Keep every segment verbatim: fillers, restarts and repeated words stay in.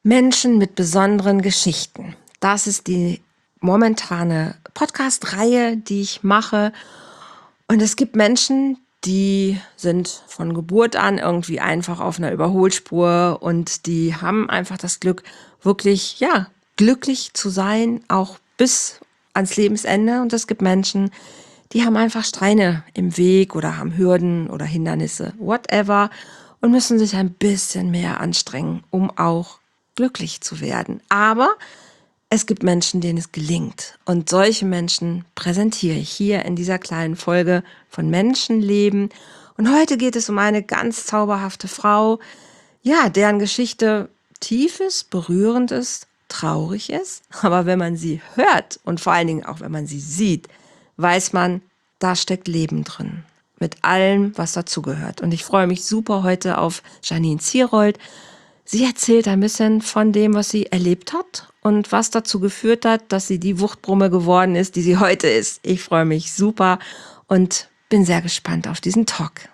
Menschen mit besonderen Geschichten. Das ist die momentane Podcast-Reihe, die ich mache. Und es gibt Menschen, die sind von Geburt an irgendwie einfach auf einer Überholspur und die haben einfach das Glück, wirklich, ja, glücklich zu sein, auch bis ans Lebensende. Und es gibt Menschen, die haben einfach Steine im Weg oder haben Hürden oder Hindernisse, whatever, und müssen sich ein bisschen mehr anstrengen, um auch glücklich zu werden. Aber es gibt Menschen, denen es gelingt. Und solche Menschen präsentiere ich hier in dieser kleinen Folge von Menschenleben. Und heute geht es um eine ganz zauberhafte Frau, ja, deren Geschichte tief ist, berührend ist, traurig ist. Aber wenn man sie hört und vor allen Dingen auch wenn man sie sieht, weiß man, da steckt Leben drin. Mit allem, was dazugehört. Und ich freue mich super heute auf Janine Zierold. Sie erzählt ein bisschen von dem, was sie erlebt hat und was dazu geführt hat, dass sie die Wuchtbrumme geworden ist, die sie heute ist. Ich freue mich super und bin sehr gespannt auf diesen Talk.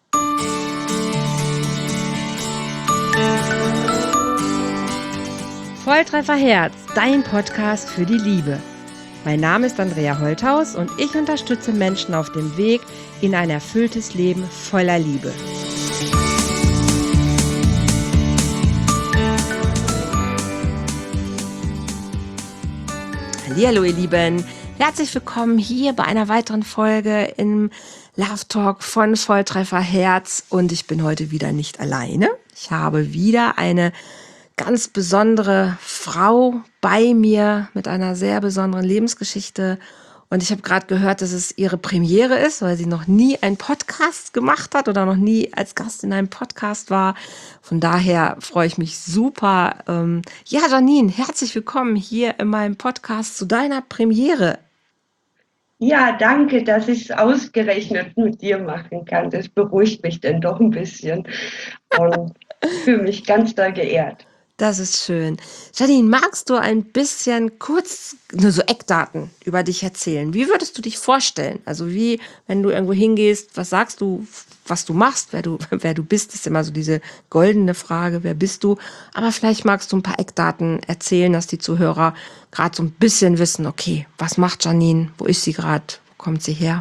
Volltreffer Herz, dein Podcast für die Liebe. Mein Name ist Andrea Holthaus und ich unterstütze Menschen auf dem Weg in ein erfülltes Leben voller Liebe. Hallo ihr Lieben, herzlich willkommen hier bei einer weiteren Folge im Love Talk von Volltreffer Herz und ich bin heute wieder nicht alleine. Ich habe wieder eine ganz besondere Frau bei mir mit einer sehr besonderen Lebensgeschichte und ich habe gerade gehört, dass es ihre Premiere ist, weil sie noch nie einen Podcast gemacht hat oder noch nie als Gast in einem Podcast war. Von daher freue ich mich super. Ähm, ja, Janine, herzlich willkommen hier in meinem Podcast zu deiner Premiere. Ja, danke, dass ich es ausgerechnet mit dir machen kann. Das beruhigt mich dann doch ein bisschen und fühle mich ganz doll geehrt. Das ist schön. Janine, magst du ein bisschen kurz nur so Eckdaten über dich erzählen? Wie würdest du dich vorstellen? Also wie, wenn du irgendwo hingehst, was sagst du, was du machst, wer du, wer du bist, ist immer so diese goldene Frage, wer bist du? Aber vielleicht magst du ein paar Eckdaten erzählen, dass die Zuhörer gerade so ein bisschen wissen, okay, was macht Janine? Wo ist sie gerade? Wo kommt sie her?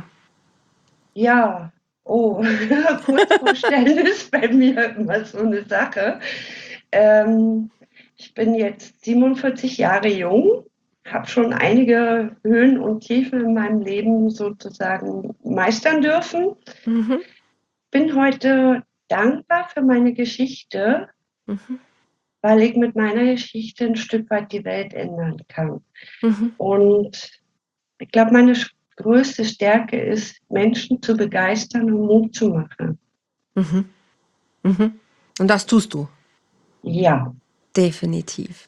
Ja, oh, kurz vorstellen ist bei mir immer so eine Sache. Ähm, ich bin jetzt siebenundvierzig Jahre jung, habe schon einige Höhen und Tiefen in meinem Leben sozusagen meistern dürfen. Mhm. Bin heute dankbar für meine Geschichte, Mhm. weil ich mit meiner Geschichte ein Stück weit die Welt ändern kann. Mhm. Und ich glaube, meine größte Stärke ist, Menschen zu begeistern und Mut zu machen. Mhm. Mhm. Und das tust du. Ja. Definitiv.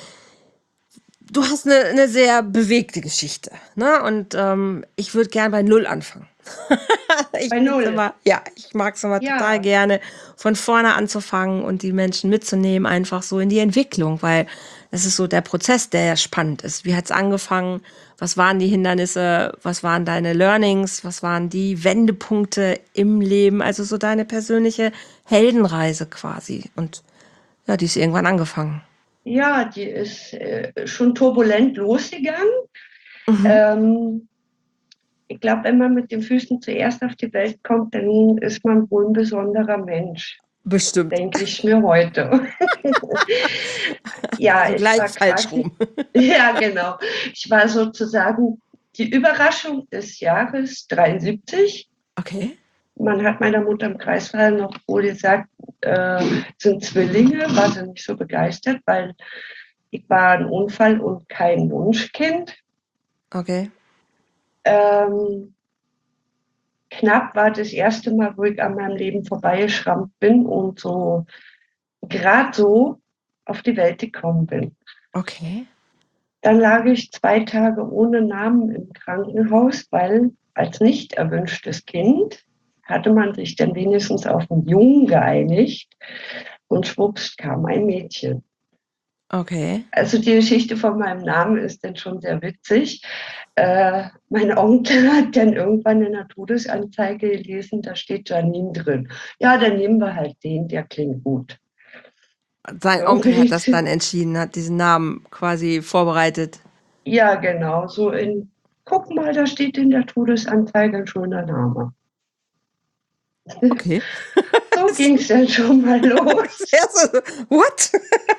Du hast eine, eine sehr bewegte Geschichte, ne? Und ähm, ich würde gerne bei Null anfangen. ich Bei find's Null. immer, ja, ich mag es immer total Ja. gerne, von vorne anzufangen und die Menschen mitzunehmen, einfach so in die Entwicklung, weil es ist so der Prozess, der ja spannend ist. Wie hat's angefangen? Was waren die Hindernisse? Was waren deine Learnings? Was waren die Wendepunkte im Leben? Also so deine persönliche Heldenreise quasi. Und ja, die ist irgendwann angefangen. Ja, die ist äh, schon turbulent losgegangen. Mhm. Ähm, ich glaube, wenn man mit den Füßen zuerst auf die Welt kommt, dann ist man wohl ein besonderer Mensch, Bestimmt. denke ich mir heute. Ja, Also ich gleich war falsch quasi, rum. ja, genau. Ich war sozusagen die Überraschung des Jahres dreiundsiebzig. Okay. Man hat meiner Mutter im Kreissaal noch wohl gesagt, äh, sind Zwillinge, war sie nicht so begeistert, weil ich war ein Unfall und kein Wunschkind. Okay. Ähm, knapp war das erste Mal, wo ich an meinem Leben vorbeigeschrammt bin und so gerade so auf die Welt gekommen bin. Okay. Dann lag ich zwei Tage ohne Namen im Krankenhaus, weil als nicht erwünschtes Kind hatte man sich dann wenigstens auf einen Jungen geeinigt und schwupps kam ein Mädchen. Okay. Also die Geschichte von meinem Namen ist dann schon sehr witzig. Äh, mein Onkel hat dann irgendwann in der Todesanzeige gelesen, da steht Janine drin. Ja, dann nehmen wir halt den, der klingt gut. Sein Onkel hat das dann Irgendwie, entschieden, hat diesen Namen quasi vorbereitet. ja, genau, so in, guck mal, da steht in der Todesanzeige ein schöner Name. Okay. So ging es dann schon mal los. Sehr so, what?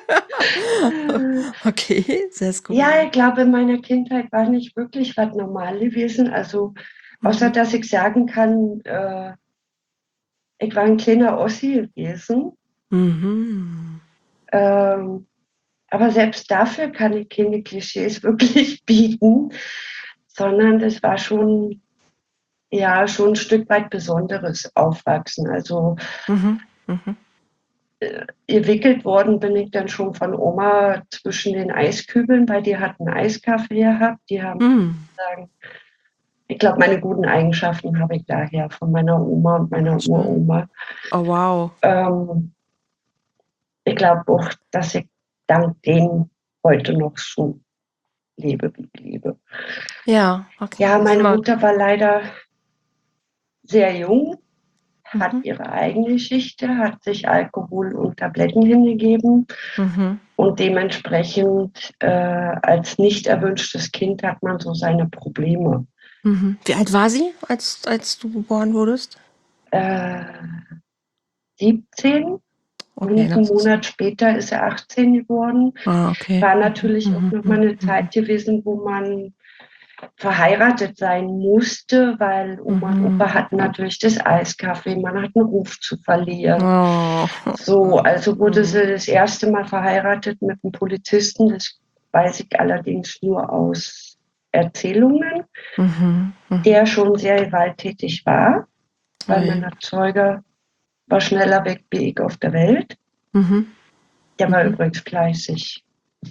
Okay, sehr Ja, skurril. ich glaube, in meiner Kindheit war nicht wirklich was normal gewesen. Also, außer Mhm. dass ich sagen kann, äh, ich war ein kleiner Ossi gewesen. Mhm. Ähm, aber selbst dafür kann ich keine Klischees wirklich bieten, sondern das war schon, ja, schon ein Stück weit besonderes Aufwachsen. Also, Mhm. Mhm. gewickelt worden bin ich dann schon von Oma zwischen den Eiskübeln, weil die hatten Eiskaffee gehabt. Die haben Mhm. sagen, ich glaube, meine guten Eigenschaften habe ich daher von meiner Oma und meiner Schön. Uroma. Oh, wow. Ähm, ich glaube auch, dass ich dank denen heute noch so lebe, wie ich lebe. Ja, okay. Ja, Das ist meine immer. Mutter war leider sehr jung, hat Mhm. ihre eigene Geschichte, hat sich Alkohol und Tabletten hingegeben Mhm. und dementsprechend äh, als nicht erwünschtes Kind hat man so seine Probleme. Mhm. Wie alt war sie, als, als du geboren wurdest? Äh, siebzehn, Okay, und einen das ist. Monat später ist er achtzehn geworden. Ah, okay. War Mhm. natürlich auch Mhm. noch mal Mhm. eine Zeit gewesen, wo man verheiratet sein musste, weil Oma und Mhm. Opa hatten natürlich das Eiskaffee, man hat einen Ruf zu verlieren. Oh. So, also wurde Mhm. sie das erste Mal verheiratet mit einem Polizisten. Das weiß ich allerdings nur aus Erzählungen, Mhm. Mhm. der schon sehr gewalttätig war, weil mein Ui. Erzeuger war schneller weg wie ich auf der Welt. Mhm. Der war Mhm. übrigens fleißig.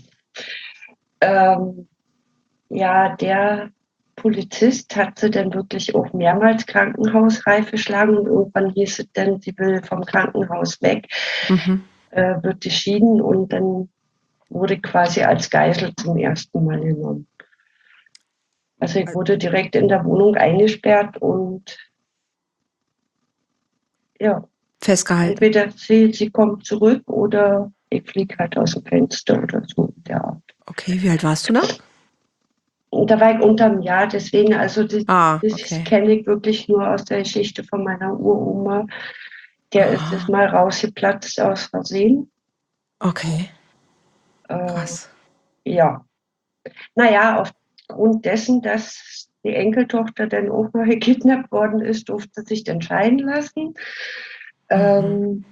Ähm, ja, der Polizist hat sie dann wirklich auch mehrmals krankenhausreif geschlagen und irgendwann hieß es dann, sie will vom Krankenhaus weg, Mhm. äh, wird geschieden und dann wurde quasi als Geisel zum ersten Mal genommen. Also ich wurde direkt in der Wohnung eingesperrt und ja, Festgehalten. entweder sie, sie kommt zurück oder ich fliege halt aus dem Fenster oder so in der Art. Okay, wie alt warst du da? Und da war ich unter einem Jahr, deswegen, also das, Ah, das okay. kenne ich wirklich nur aus der Geschichte von meiner Uroma. Der ist es Ah, mal rausgeplatzt aus Versehen. okay. Äh, Krass. ja, naja, aufgrund dessen, dass die Enkeltochter dann auch mal gekidnappt worden ist, durfte sich dann scheiden lassen. Mhm. Ähm,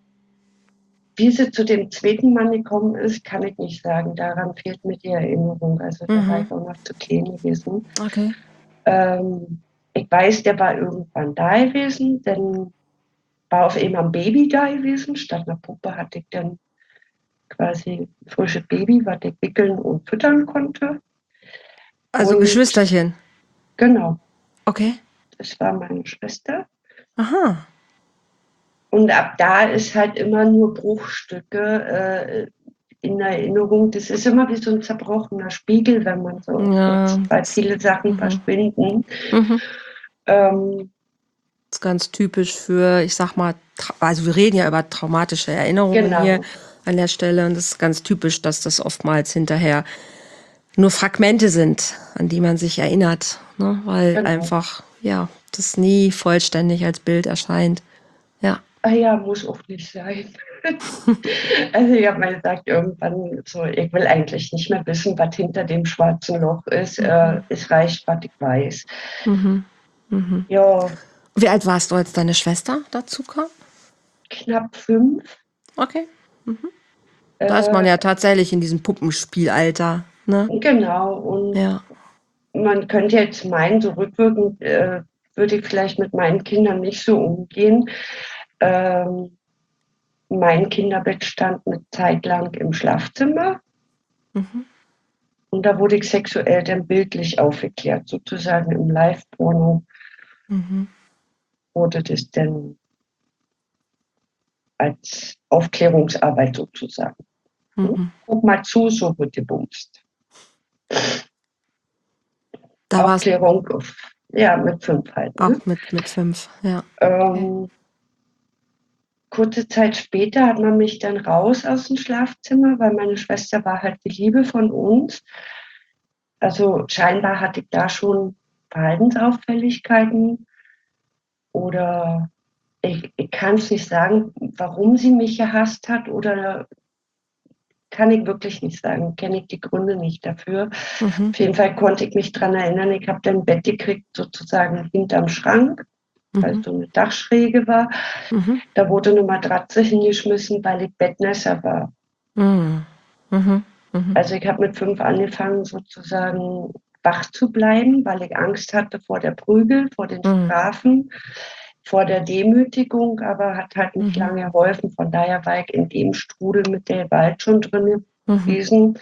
wie sie zu dem zweiten Mann gekommen ist, kann ich nicht sagen. Daran fehlt mir die Erinnerung. Also da war Mhm. ich auch noch zu klein gewesen. Okay. Ähm, ich weiß, der war irgendwann da gewesen, dann war auf einmal ein Baby da gewesen. Statt einer Puppe hatte ich dann quasi ein frisches Baby, was ich wickeln und füttern konnte. Also ein Und Geschwisterchen. genau, Okay. das war meine Schwester. Aha. Und ab da ist halt immer nur Bruchstücke äh, in Erinnerung. Das ist immer wie so ein zerbrochener Spiegel, wenn man so Ja, jetzt, weil das, viele Sachen mhm. verschwinden. Mhm. Ähm, Das ist ganz typisch für, ich sag mal, tra- also wir reden ja über traumatische Erinnerungen hier genau, an der Stelle und das ist ganz typisch, dass das oftmals hinterher nur Fragmente sind, an die man sich erinnert, ne? Weil genau. einfach, ja, das nie vollständig als Bild erscheint. Ja. Ah ja, muss auch nicht sein. Also ich habe mal gesagt, irgendwann so, ich will eigentlich nicht mehr wissen, was hinter dem schwarzen Loch ist. Äh, es reicht, was ich weiß. Mhm. Mhm. Ja, Wie alt warst du, als deine Schwester dazu kam? knapp fünf. Okay. Da ist man Äh, ja tatsächlich in diesem Puppenspielalter, ne? genau, und Ja. man könnte jetzt meinen, so rückwirkend äh, würde ich vielleicht mit meinen Kindern nicht so umgehen. Ähm, mein Kinderbett stand eine Zeit lang im Schlafzimmer Mhm. und da wurde ich sexuell dann bildlich aufgeklärt, sozusagen im Live-Porno Mhm. wurde das dann als Aufklärungsarbeit sozusagen. Hm? Mhm. Guck mal zu, so wird gebumst. Da warst Aufklärung, ja, mit fünf halt. auch Ne? mit, mit fünf, ja. Okay. Ähm, kurze Zeit später hat man mich dann raus aus dem Schlafzimmer, weil meine Schwester war halt die Liebe von uns. Also scheinbar hatte ich da schon Verhaltensauffälligkeiten oder ich, ich kann es nicht sagen, warum sie mich gehasst hat oder kann ich wirklich nicht sagen, kenne ich die Gründe nicht dafür. Mhm. Auf jeden Fall konnte ich mich daran erinnern, ich habe dann ein Bett gekriegt, sozusagen hinterm Schrank, weil Mhm. so eine Dachschräge war. Mhm. Da wurde eine Matratze hingeschmissen, weil ich Bettnässer war. Mhm. Mhm. Mhm. Also ich habe mit fünf angefangen, sozusagen wach zu bleiben, weil ich Angst hatte vor der Prügel, vor den Mhm. Strafen, vor der Demütigung, aber hat halt nicht Mhm. lange geholfen. Von daher war ich in dem Strudel mit der Gewalt schon drin Mhm. gewesen,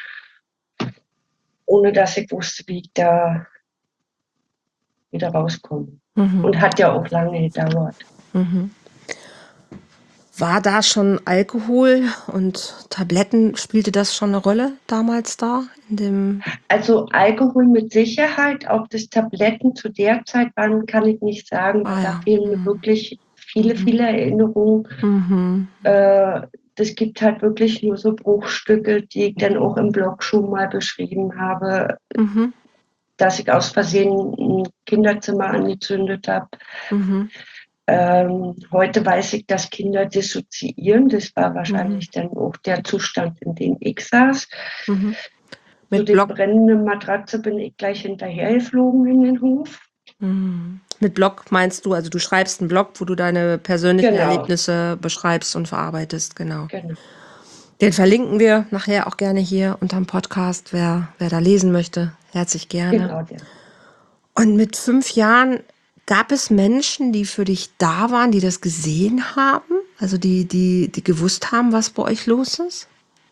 ohne dass ich wusste, wie ich da wieder rauskomme. Mhm. Und hat ja auch lange gedauert. Mhm. War da schon Alkohol und Tabletten, spielte das schon eine Rolle damals da in dem? Also Alkohol mit Sicherheit, ob das Tabletten zu der Zeit waren, kann ich nicht sagen, weil Ah da ja. fehlen mir Mhm. wirklich viele, Mhm. viele Erinnerungen. Mhm. Äh, das gibt halt wirklich nur so Bruchstücke, die ich dann auch im Blog schon mal beschrieben habe, Mhm. dass ich aus Versehen ein Kinderzimmer angezündet habe. Mhm. Ähm, heute weiß ich, dass Kinder dissoziieren. Das war Mhm. wahrscheinlich dann auch der Zustand, in dem ich saß. Mhm. Zu Mit der Block, brennenden Matratze bin ich gleich hinterhergeflogen in den Hof. mhm. Mit Blog meinst du, also du schreibst einen Blog, wo du deine persönlichen Genau, Erlebnisse beschreibst und verarbeitest, genau. genau, Den verlinken wir nachher auch gerne hier unterm Podcast, wer, wer da lesen möchte, herzlich gerne. genau der. Und mit fünf Jahren gab es Menschen, die für dich da waren, die das gesehen haben? Also die, die, die gewusst haben, was bei euch los ist?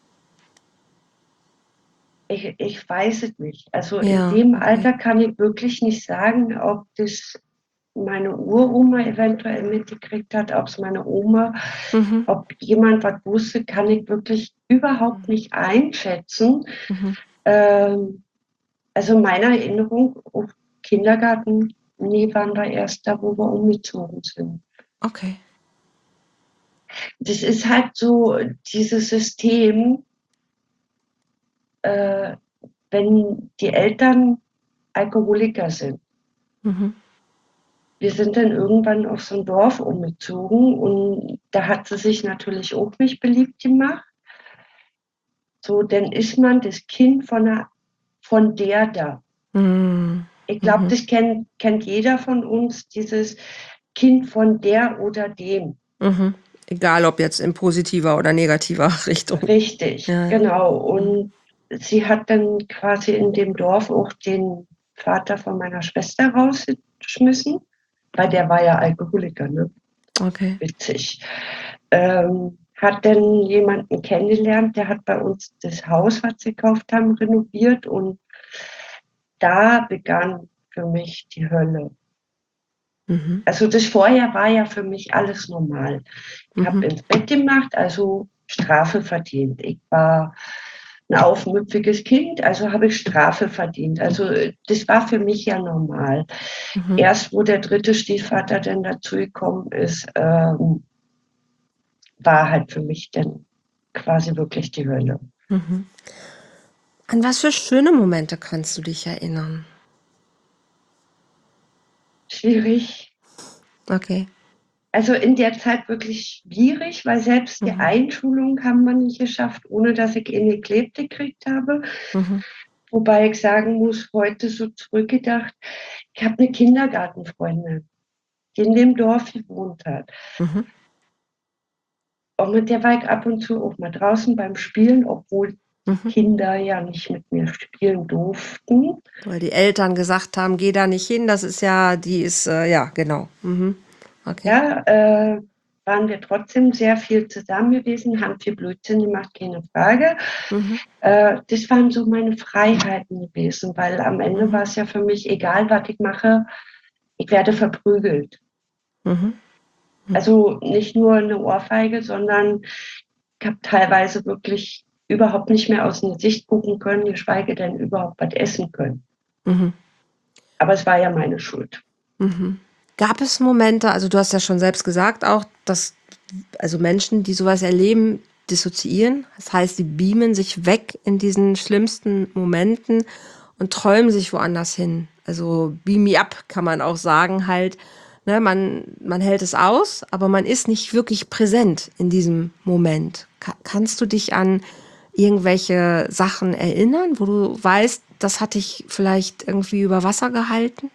Ich, ich weiß es nicht. Also in Ja, dem okay. Alter kann ich wirklich nicht sagen, ob das meine Uroma eventuell mitgekriegt hat, ob es meine Oma, Mhm. ob jemand was wusste, kann ich wirklich überhaupt nicht einschätzen. Mhm. Ähm, also meiner Erinnerung, auf Kindergarten, nee, waren wir erst da, wo wir umgezogen sind. Okay. Das ist halt so dieses System, äh, wenn die Eltern Alkoholiker sind. Mhm. Wir sind dann irgendwann auf so ein Dorf umgezogen und da hat sie sich natürlich auch nicht beliebt gemacht. So, dann ist man das Kind von, der, von der da. Mhm. Ich glaube, Mhm. das kennt, kennt jeder von uns, dieses Kind von der oder dem. Mhm. Egal ob jetzt in positiver oder negativer Richtung. Richtig, Ja, ja. genau. Mhm. Und sie hat dann quasi in dem Dorf auch den Vater von meiner Schwester rausgeschmissen, weil der war ja Alkoholiker, ne? Okay. Witzig. Ähm, hat dann jemanden kennengelernt, der hat bei uns das Haus, was sie gekauft haben, renoviert und da begann für mich die Hölle. Mhm. Also das vorher war ja für mich alles normal. Ich Mhm. habe ins Bett gemacht, also Strafe verdient. Ich war ein aufmüpfiges Kind, also habe ich Strafe verdient. Also das war für mich ja normal. Mhm. Erst wo der dritte Stiefvater dann dazu gekommen ist, ähm, war halt für mich dann quasi wirklich die Hölle. Mhm. An was für schöne Momente kannst du dich erinnern? Schwierig. Okay. Also in der Zeit wirklich schwierig, weil selbst die Mhm. Einschulung haben wir nicht geschafft, ohne dass ich eine geklebt gekriegt habe. Mhm. Wobei ich sagen muss, heute so zurückgedacht, ich habe eine Kindergartenfreundin, die in dem Dorf gewohnt hat. Mhm. Und mit der war ich ab und zu auch mal draußen beim Spielen, obwohl die Mhm. Kinder ja nicht mit mir spielen durften. Weil die Eltern gesagt haben, geh da nicht hin, das ist ja, die ist, äh, ja, genau. Mhm. Okay. Ja, äh, waren wir trotzdem sehr viel zusammen gewesen, haben viel Blödsinn gemacht, keine Frage. Mhm. Äh, das waren so meine Freiheiten gewesen, weil am Ende Mhm. war es ja für mich egal, was ich mache, ich werde verprügelt. Mhm. Mhm. Also nicht nur eine Ohrfeige, sondern ich habe teilweise wirklich überhaupt nicht mehr aus einer Sicht gucken können, geschweige denn überhaupt was essen können. Mhm. Aber es war ja meine Schuld. Mhm. Gab es Momente, also du hast ja schon selbst gesagt auch, dass also Menschen, die sowas erleben, dissoziieren. Das heißt, sie beamen sich weg in diesen schlimmsten Momenten und träumen sich woanders hin. Also beam me up kann man auch sagen halt. Ne, man, man hält es aus, aber man ist nicht wirklich präsent in diesem Moment. Ka- kannst du dich an irgendwelche Sachen erinnern, wo du weißt, das hat dich vielleicht irgendwie über Wasser gehalten?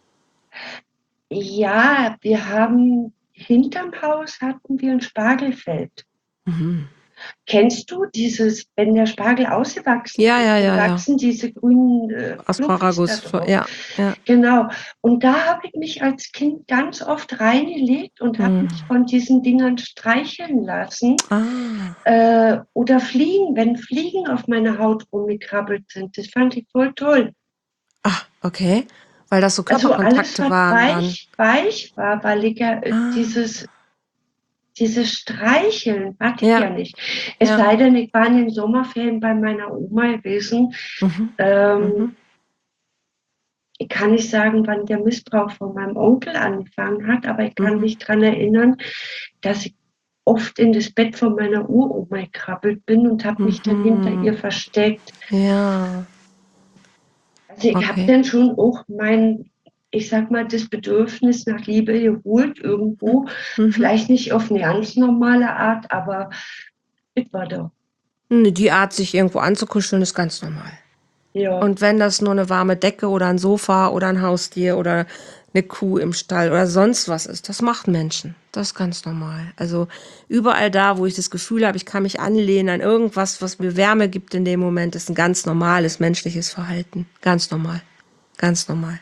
Ja, wir haben hinterm Haus hatten wir ein Spargelfeld. Mhm. Kennst du dieses, wenn der Spargel ausgewachsen Ja, ist, ja, dann ja, ja. wachsen diese grünen äh, Fluffis da Asparagus, drauf? ja, ja. Genau. Und da habe ich mich als Kind ganz oft reingelegt und habe mich Mhm. von diesen Dingern streicheln lassen. Ah, Äh, oder Fliegen, wenn Fliegen auf meiner Haut rumgekrabbelt sind. Das fand ich voll toll. ah, okay. Weil das so Also alles, Körperkontakte was waren dann. weich, weich war, weil ich ja äh, Ah, dieses, dieses Streicheln hatte ich ja, ja nicht. Es ja. sei denn, ich war in den Sommerferien bei meiner Oma gewesen. Mhm. Mhm. Ähm, ich kann nicht sagen, wann der Missbrauch von meinem Onkel angefangen hat, aber ich kann Mhm. mich daran erinnern, dass ich oft in das Bett von meiner Uroma gekrabbelt bin und habe mich dann hinter ihr Mhm. versteckt. Ja, Also ich habe okay. dann schon auch mein, ich sag mal, das Bedürfnis nach Liebe geholt irgendwo. Mhm. Vielleicht nicht auf eine ganz normale Art, aber es war da. Nee, die Art, sich irgendwo anzukuscheln, ist ganz normal. Ja, Und wenn das nur eine warme Decke oder ein Sofa oder ein Haustier oder eine Kuh im Stall oder sonst was ist, das macht Menschen. Das ist ganz normal. Also überall da, wo ich das Gefühl habe, ich kann mich anlehnen an irgendwas, was mir Wärme gibt in dem Moment, ist ein ganz normales menschliches Verhalten. Ganz normal. Ganz normal.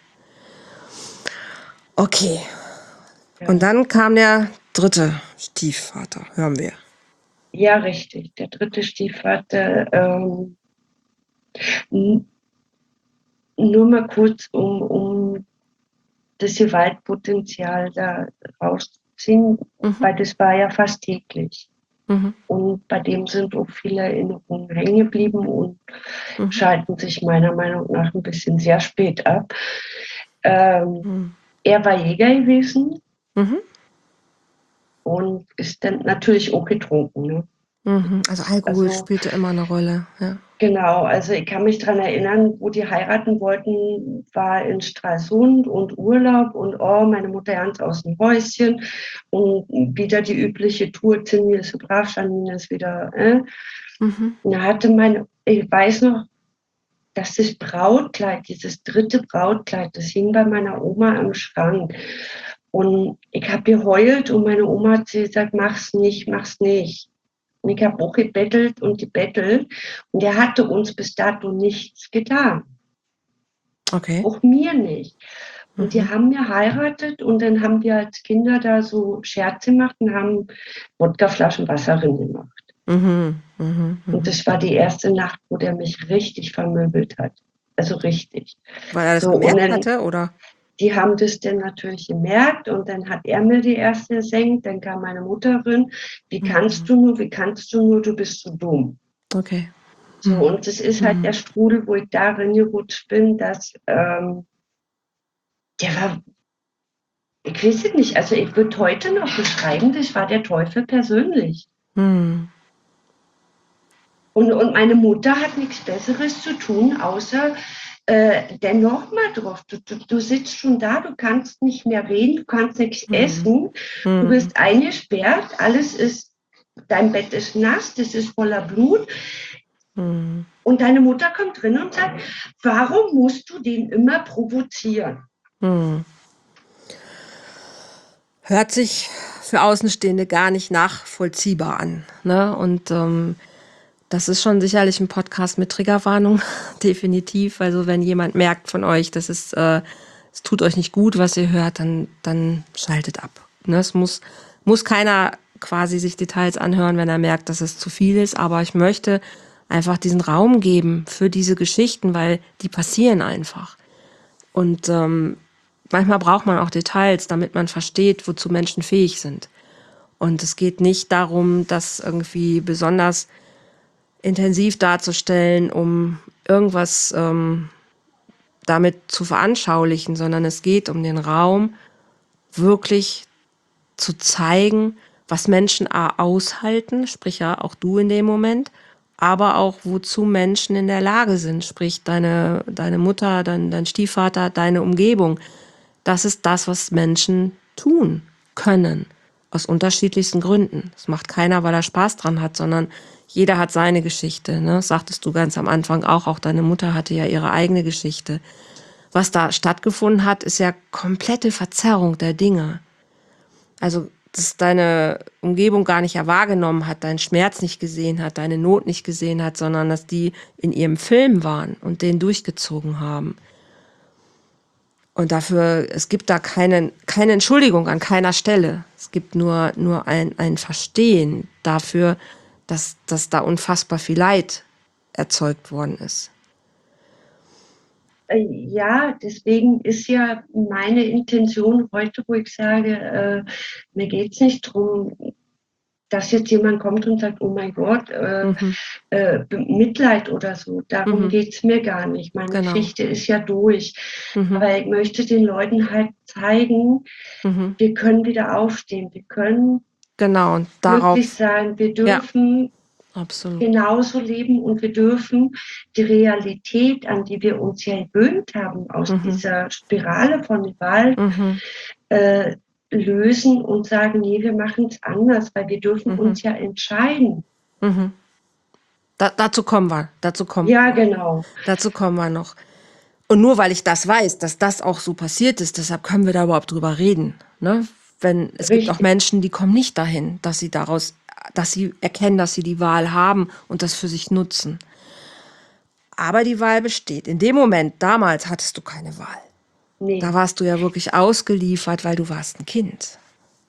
Okay. Und ja. dann kam der dritte Stiefvater, hören wir. Ja, richtig. Der dritte Stiefvater, ähm, n- nur mal kurz, um, um das Gewaltpotenzial da rauszuziehen, Mhm. weil das war ja fast täglich. Mhm. Und bei dem sind auch viele Erinnerungen hängen geblieben und Mhm. schalten sich meiner Meinung nach ein bisschen sehr spät ab. Ähm, Mhm. er war Jäger gewesen Mhm. und ist dann natürlich auch getrunken. Ne? Mhm. Also Alkohol Also spielte immer eine Rolle. Ja. genau, also ich kann mich daran erinnern, wo die heiraten wollten, war in Stralsund und Urlaub und oh, meine Mutter ganz aus dem Häuschen und wieder die übliche Tour, Zinni ist so brav, Janine ist wieder, äh. Mhm. Und da hatte meine, ich weiß noch, dass das Brautkleid, dieses dritte Brautkleid, das hing bei meiner Oma im Schrank. Und ich habe geheult und meine Oma hat gesagt, mach's nicht, mach's nicht. Und ich habe auch gebettelt und gebettelt. Und er hatte uns bis dato nichts getan. Okay. Auch mir nicht. Und die Mhm. haben geheiratet und dann haben wir als Kinder da so Scherze gemacht und haben Wodkaflaschen Wasser drin gemacht. Mhm. Mhm. Und Mhm. das war die erste Nacht, wo der mich richtig vermöbelt hat. Also richtig. Weil er das So, und gemerkt dann, hatte, oder? die haben das dann natürlich gemerkt und dann hat er mir die erste gesenkt, dann kam meine Mutter rein. Wie kannst Mhm. du nur, wie kannst du nur, du bist so dumm. Okay. So, Mhm. und das ist halt der Mhm. Strudel, wo ich da reingerutscht bin, dass ähm, der war, ich weiß es nicht, also ich würde heute noch beschreiben, das war der Teufel persönlich. Mhm. Und, und meine Mutter hat nichts Besseres zu tun, außer äh, denn nochmal drauf. Du, du, du sitzt schon da, du kannst nicht mehr reden, du kannst nichts Mhm. essen, du Mhm. bist eingesperrt, alles ist, dein Bett ist nass, das ist voller Blut. Mhm. Und deine Mutter kommt drin und sagt, warum musst du den immer provozieren? Mhm. Hört sich für Außenstehende gar nicht nachvollziehbar an. Ne? Und ähm, das ist schon sicherlich ein Podcast mit Triggerwarnung, definitiv. Also wenn jemand merkt von euch, dass es, äh, es tut euch nicht gut, was ihr hört, dann, dann schaltet ab. Ne? Es muss, muss keiner quasi sich Details anhören, wenn er merkt, dass es zu viel ist. Aber ich möchte einfach diesen Raum geben für diese Geschichten, weil die passieren einfach. Und ähm, manchmal braucht man auch Details, damit man versteht, wozu Menschen fähig sind. Und es geht nicht darum, das irgendwie besonders intensiv darzustellen, um irgendwas ähm, damit zu veranschaulichen, sondern es geht um den Raum, wirklich zu zeigen, was Menschen A aushalten, sprich ja auch du in dem Moment, aber auch wozu Menschen in der Lage sind, sprich deine, deine Mutter, dein, dein Stiefvater, deine Umgebung. Das ist das, was Menschen tun können, aus unterschiedlichsten Gründen. Das macht keiner, weil er Spaß dran hat, sondern jeder hat seine Geschichte. Ne? Das sagtest du ganz am Anfang auch, auch deine Mutter hatte ja ihre eigene Geschichte. Was da stattgefunden hat, ist ja komplette Verzerrung der Dinge. Also, dass deine Umgebung gar nicht ja wahrgenommen hat, deinen Schmerz nicht gesehen hat, deine Not nicht gesehen hat, sondern dass die in ihrem Film waren und den durchgezogen haben. Und dafür, es gibt da keine, keine Entschuldigung an keiner Stelle. Es gibt nur, nur ein, ein Verstehen dafür, dass, dass da unfassbar viel Leid erzeugt worden ist. Äh, Ja, deswegen ist ja meine Intention heute, wo ich sage, äh, mir geht es nicht darum, dass jetzt jemand kommt und sagt, oh mein Gott, äh, Mhm. äh, Mitleid oder so. Darum Mhm. geht es mir gar nicht. Meine Genau. Geschichte ist ja durch. Mhm. Aber ich möchte den Leuten halt zeigen, Mhm. wir können wieder aufstehen, wir können Genau, und glücklich darauf, sein, wir ja, dürfen absolut. genauso leben und wir dürfen die Realität, an die wir uns ja gewöhnt haben, aus Mhm. dieser Spirale von Gewalt, Mhm. äh, lösen und sagen, nee, wir machen es anders, weil wir dürfen Mhm. uns ja entscheiden. Mhm. Da, dazu kommen wir, dazu kommen Ja, wir noch. genau. Dazu kommen wir noch. Und nur weil ich das weiß, dass das auch so passiert ist, deshalb können wir da überhaupt drüber reden. Ne? Wenn, es gibt auch Richtig. Menschen, die kommen nicht dahin, dass sie daraus, dass sie erkennen, dass sie die Wahl haben und das für sich nutzen. Aber die Wahl besteht. In dem Moment, damals hattest du keine Wahl. Da Nee. warst du ja wirklich ausgeliefert, weil du warst ein Kind.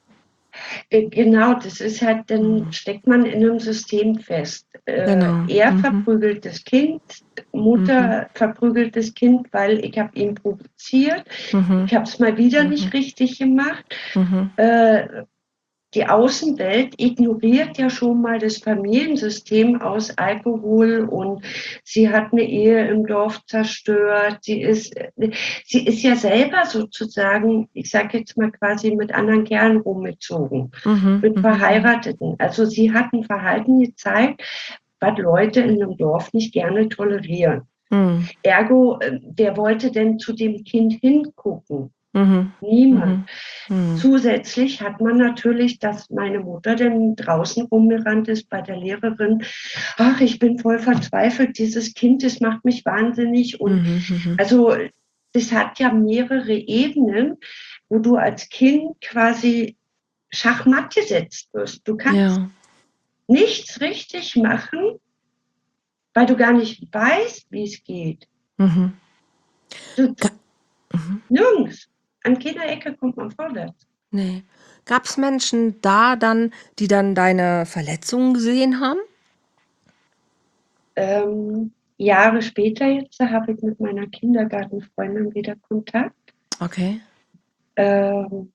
Äh, Genau, das ist halt, dann Mhm. steckt man in einem System fest. Äh, Genau. er Mhm. verprügelt das Kind, Mhm. Mutter verprügelt das Kind, weil ich habe ihn provoziert, Mhm. ich habe es mal wieder nicht Mhm. richtig gemacht. Mhm. Äh, Die Außenwelt ignoriert ja schon mal das Familiensystem aus Alkohol und sie hat eine Ehe im Dorf zerstört. Sie ist, sie ist ja selber sozusagen, ich sage jetzt mal quasi mit anderen Kerlen rumgezogen, Mhm. mit Mhm. Verheirateten. Also sie hat ein Verhalten gezeigt, was Leute in einem Dorf nicht gerne tolerieren. Mhm. Ergo, äh, wer wollte denn zu dem Kind hingucken? Mhm. Niemand. Mhm. Mhm. Zusätzlich hat man natürlich, dass meine Mutter dann draußen rumgerannt ist bei der Lehrerin. Ach, ich bin voll verzweifelt, dieses Kind, das macht mich wahnsinnig. Und Mhm. Mhm. also, das hat ja mehrere Ebenen, wo du als Kind quasi Schachmatt gesetzt wirst. Du kannst Ja. nichts richtig machen, weil du gar nicht weißt, wie es geht. Mhm. Du, Ga mhm. nirgends. An keiner Ecke kommt man vorwärts. Ne. Gab's Menschen da dann, die dann deine Verletzungen gesehen haben? Ähm, Jahre später jetzt habe ich mit meiner Kindergartenfreundin wieder Kontakt. Okay. Ähm,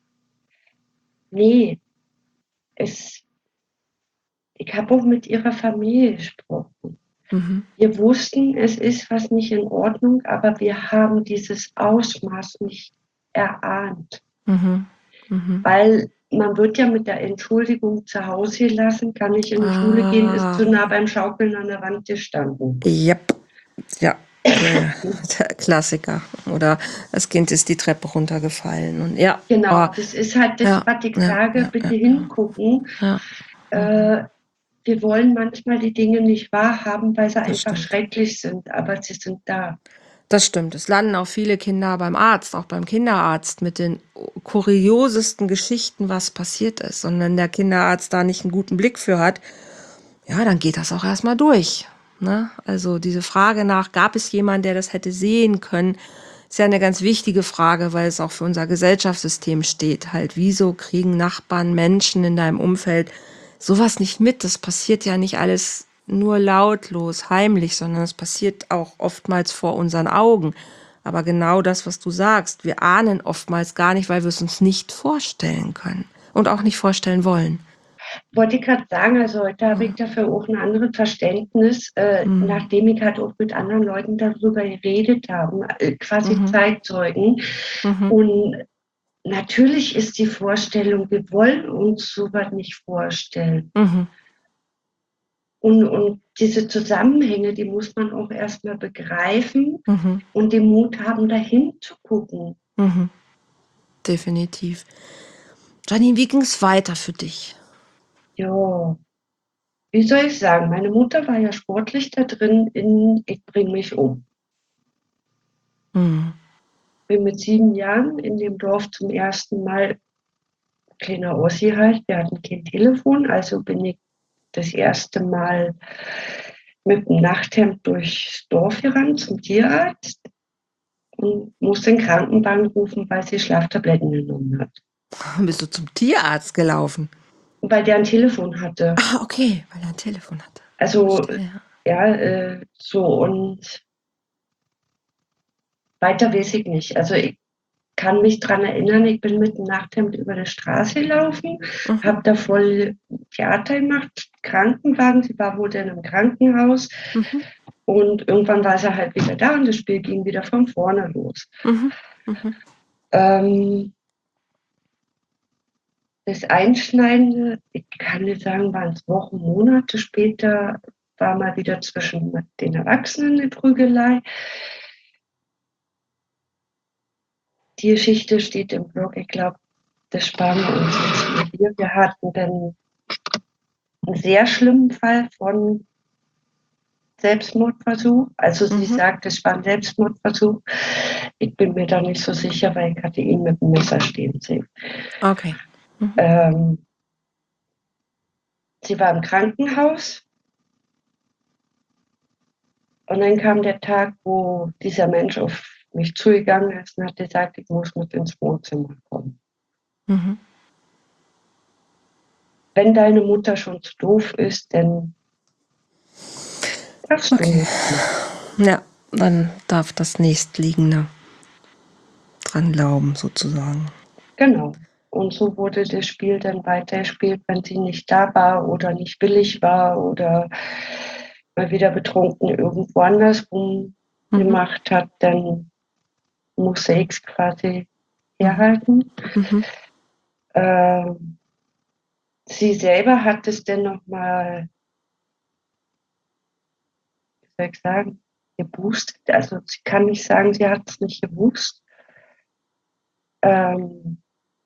ne, es ich habe auch mit ihrer Familie gesprochen. Mhm. Wir wussten, es ist was nicht in Ordnung, aber wir haben dieses Ausmaß nicht erahnt. Mhm. Mhm. Weil man wird ja mit der Entschuldigung zu Hause gelassen, kann nicht in die Schule gehen, ist Ah. zu nah beim Schaukeln an der Wand gestanden. Jep. Ja, der der Klassiker. Oder das Kind ist die Treppe runtergefallen und ja. Oh, Genau, das ist halt das, ja, was ich ja, sage, ja, bitte ja, ja. hingucken. Ja. Mhm. Äh, Wir wollen manchmal die Dinge nicht wahrhaben, weil sie Das einfach stimmt. schrecklich sind, aber sie sind da. Das stimmt. Es landen auch viele Kinder beim Arzt, auch beim Kinderarzt, mit den kuriosesten Geschichten, was passiert ist. Und wenn der Kinderarzt da nicht einen guten Blick für hat, ja, dann geht das auch erstmal durch. Ne? Also diese Frage nach, gab es jemanden, der das hätte sehen können, ist ja eine ganz wichtige Frage, weil es auch für unser Gesellschaftssystem steht. Halt, wieso kriegen Nachbarn, Menschen in deinem Umfeld sowas nicht mit? Das passiert ja nicht alles nur lautlos, heimlich, sondern es passiert auch oftmals vor unseren Augen. Aber genau das, was du sagst, wir ahnen oftmals gar nicht, weil wir es uns nicht vorstellen können und auch nicht vorstellen wollen. Wollte ich gerade sagen, also heute habe ich Ja. dafür auch ein anderes Verständnis, äh, Mhm. nachdem ich halt auch mit anderen Leuten darüber geredet habe, äh, quasi Mhm. Zeitzeugen. Mhm. Und natürlich ist die Vorstellung, wir wollen uns sowas nicht vorstellen. Mhm. Und, und diese Zusammenhänge, die muss man auch erstmal begreifen Mhm. und den Mut haben, dahin zu gucken. Mhm. Definitiv. Janine, wie ging es weiter für dich? Ja, wie soll ich sagen, meine Mutter war ja sportlich da drin in Ich bringe mich um. Mhm. Bin mit sieben Jahren in dem Dorf zum ersten Mal, kleiner Ossi halt, wir hatten kein Telefon, also bin ich das erste Mal mit dem Nachthemd durchs Dorf gerannt zum Tierarzt und musste den Krankenwagen rufen, weil sie Schlaftabletten genommen hat. Bist du zum Tierarzt gelaufen? Weil der ein Telefon hatte. Ah, okay, weil er ein Telefon hatte. Also, Verstehe. ja, äh, so und weiter weiß ich nicht. Also ich kann mich daran erinnern, ich bin mit dem Nachthemd über die Straße gelaufen, Mhm. habe da voll Theater gemacht, Krankenwagen, sie war wohl dann im Krankenhaus Mhm. und irgendwann war sie halt wieder da und das Spiel ging wieder von vorne los. Mhm. Mhm. Ähm, das Einschneidende, ich kann nicht sagen, waren es Wochen, Monate später, war mal wieder zwischen den Erwachsenen eine Prügelei. Die Geschichte steht im Blog, ich glaube, das sparen wir uns jetzt hier. Wir hatten dann einen sehr schlimmen Fall von Selbstmordversuch. Also sie Mhm. sagt, es war ein Selbstmordversuch. Ich bin mir da nicht so sicher, weil ich hatte ihn mit dem Messer stehen sehen. Okay. Mhm. Ähm, sie war im Krankenhaus und dann kam der Tag, wo dieser Mensch auf mich zugegangen ist und hat gesagt, ich muss mit ins Wohnzimmer kommen. Mhm. Wenn deine Mutter schon zu doof ist, dann darfst du Okay. nichts machen. Ja, dann darf das Nächstliegende dran glauben, sozusagen. Genau. Und so wurde das Spiel dann weitergespielt, wenn sie nicht da war oder nicht billig war oder mal wieder betrunken irgendwo anders Mhm. rumgemacht hat, dann musste ich es quasi Mhm. herhalten. Mhm. Ähm, sie selber hat es dann nochmal, wie soll ich sagen, geboostet. Also sie kann nicht sagen, sie hat es nicht gewusst. Ähm,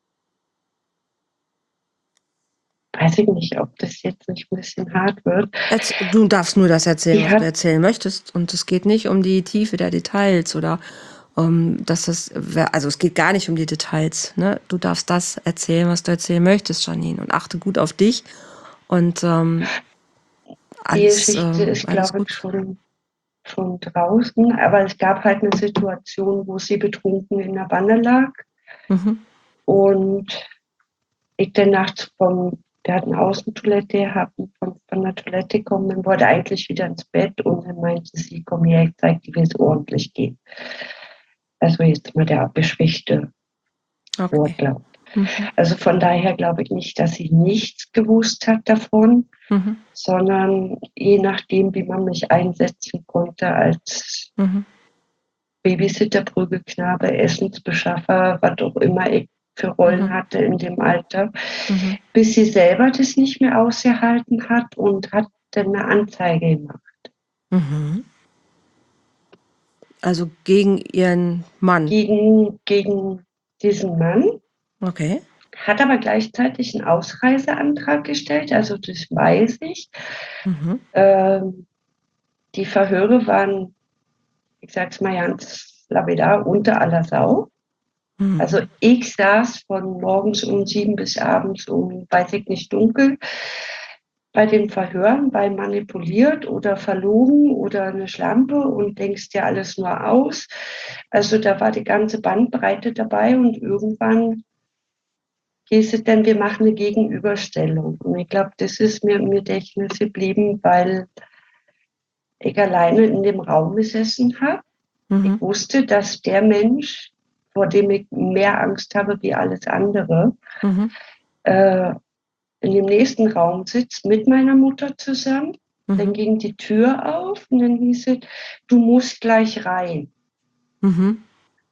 weiß ich nicht, ob das jetzt nicht ein bisschen hart wird. Erz- Du darfst nur das erzählen, Die was du hat, erzählen möchtest. Und es geht nicht um die Tiefe der Details oder um, dass das, also es geht gar nicht um die Details. Ne? Du darfst das erzählen, was du erzählen möchtest, Janine. Und achte gut auf dich. Und ähm, die alles, Geschichte ähm, ist, alles glaube ich, gut. schon schon draußen, aber es gab halt eine Situation, wo sie betrunken in der Wanne lag Mhm. und ich dann nachts vom, wir hatten Außentoilette, haben von, von der Toilette kommen und wollte eigentlich wieder ins Bett und dann meinte sie, komm her, ich zeig dir, wie es ordentlich geht. Also jetzt mal der abgeschwächte Okay. Wortlaut. Mhm. Also von daher glaube ich nicht, dass sie nichts gewusst hat davon, Mhm. sondern je nachdem, wie man mich einsetzen konnte als Mhm. Babysitter, Prügelknabe, Essensbeschaffer, was auch immer ich für Rollen Mhm. hatte in dem Alter, Mhm. bis sie selber das nicht mehr ausgehalten hat und hat dann eine Anzeige gemacht. Mhm. Also gegen ihren Mann. Gegen, gegen diesen Mann, Okay. hat aber gleichzeitig einen Ausreiseantrag gestellt, also das weiß ich. Mhm. Ähm, die Verhöre waren, ich sag's mal ganz lapidar, unter aller Sau. Also Mhm. ich saß von morgens um sieben bis abends um, weiß ich nicht, dunkel bei den Verhören, weil manipuliert oder verlogen oder eine Schlampe und denkst dir alles nur aus. Also da war die ganze Bandbreite dabei und irgendwann hieß es dann, wir machen eine Gegenüberstellung. Und ich glaube, das ist mir im Gedächtnis geblieben, weil ich alleine in dem Raum gesessen habe. Ich Mhm. wusste, dass der Mensch, vor dem ich mehr Angst habe wie alles andere, Mhm. äh, in dem nächsten Raum sitzt mit meiner Mutter zusammen. Dann Mhm. ging die Tür auf und dann hieß es, du musst gleich rein. Mhm.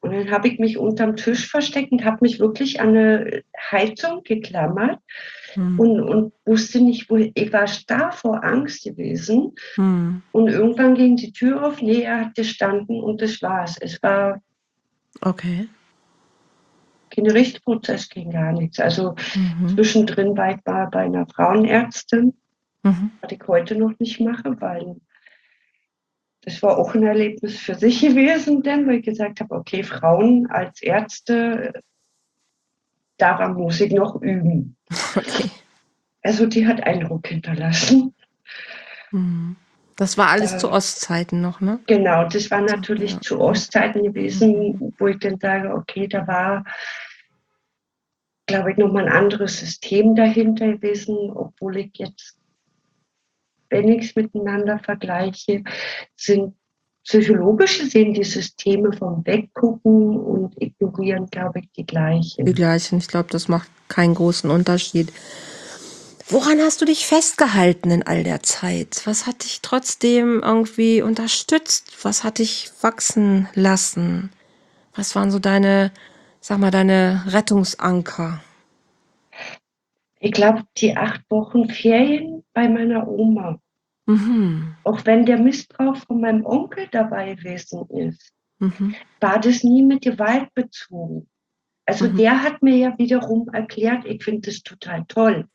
Und dann habe ich mich unterm Tisch versteckt und habe mich wirklich an eine Heizung geklammert Hm. und, und wusste nicht, wo ich war starr vor Angst gewesen. Hm. Und irgendwann ging die Tür auf, nee, er hat gestanden und das war's. Es war Okay. kein Gerichtsprozess, ging gar nichts. Also Mhm. zwischendrin war ich mal bei einer Frauenärztin, Mhm. was ich heute noch nicht mache, weil das war auch ein Erlebnis für sich gewesen, denn weil ich gesagt habe, okay, Frauen als Ärzte, daran muss ich noch üben. Okay. Also die hat Eindruck hinterlassen. Hm. Das war alles zu Da, Ostzeiten noch, ne? genau, das war So, natürlich ja. zu Mhm. Ostzeiten gewesen, wo ich dann sage, okay, da war, glaube ich, nochmal ein anderes System dahinter gewesen, obwohl ich jetzt, wenn ich es miteinander vergleiche, sind psychologisch gesehen die Systeme vom Weggucken und Ignorieren, glaube ich, die Die gleichen. gleichen. Ich glaube, das macht keinen großen Unterschied. Woran hast du dich festgehalten in all der Zeit? Was hat dich trotzdem irgendwie unterstützt? Was hat dich wachsen lassen? Was waren so deine, sag mal, deine Rettungsanker? Ich glaube, die acht Wochen Ferien bei meiner Oma, Mhm. auch wenn der Missbrauch von meinem Onkel dabei gewesen ist, Mhm. war das nie mit Gewalt bezogen. Also Mhm. der hat mir ja wiederum erklärt, ich finde das total toll.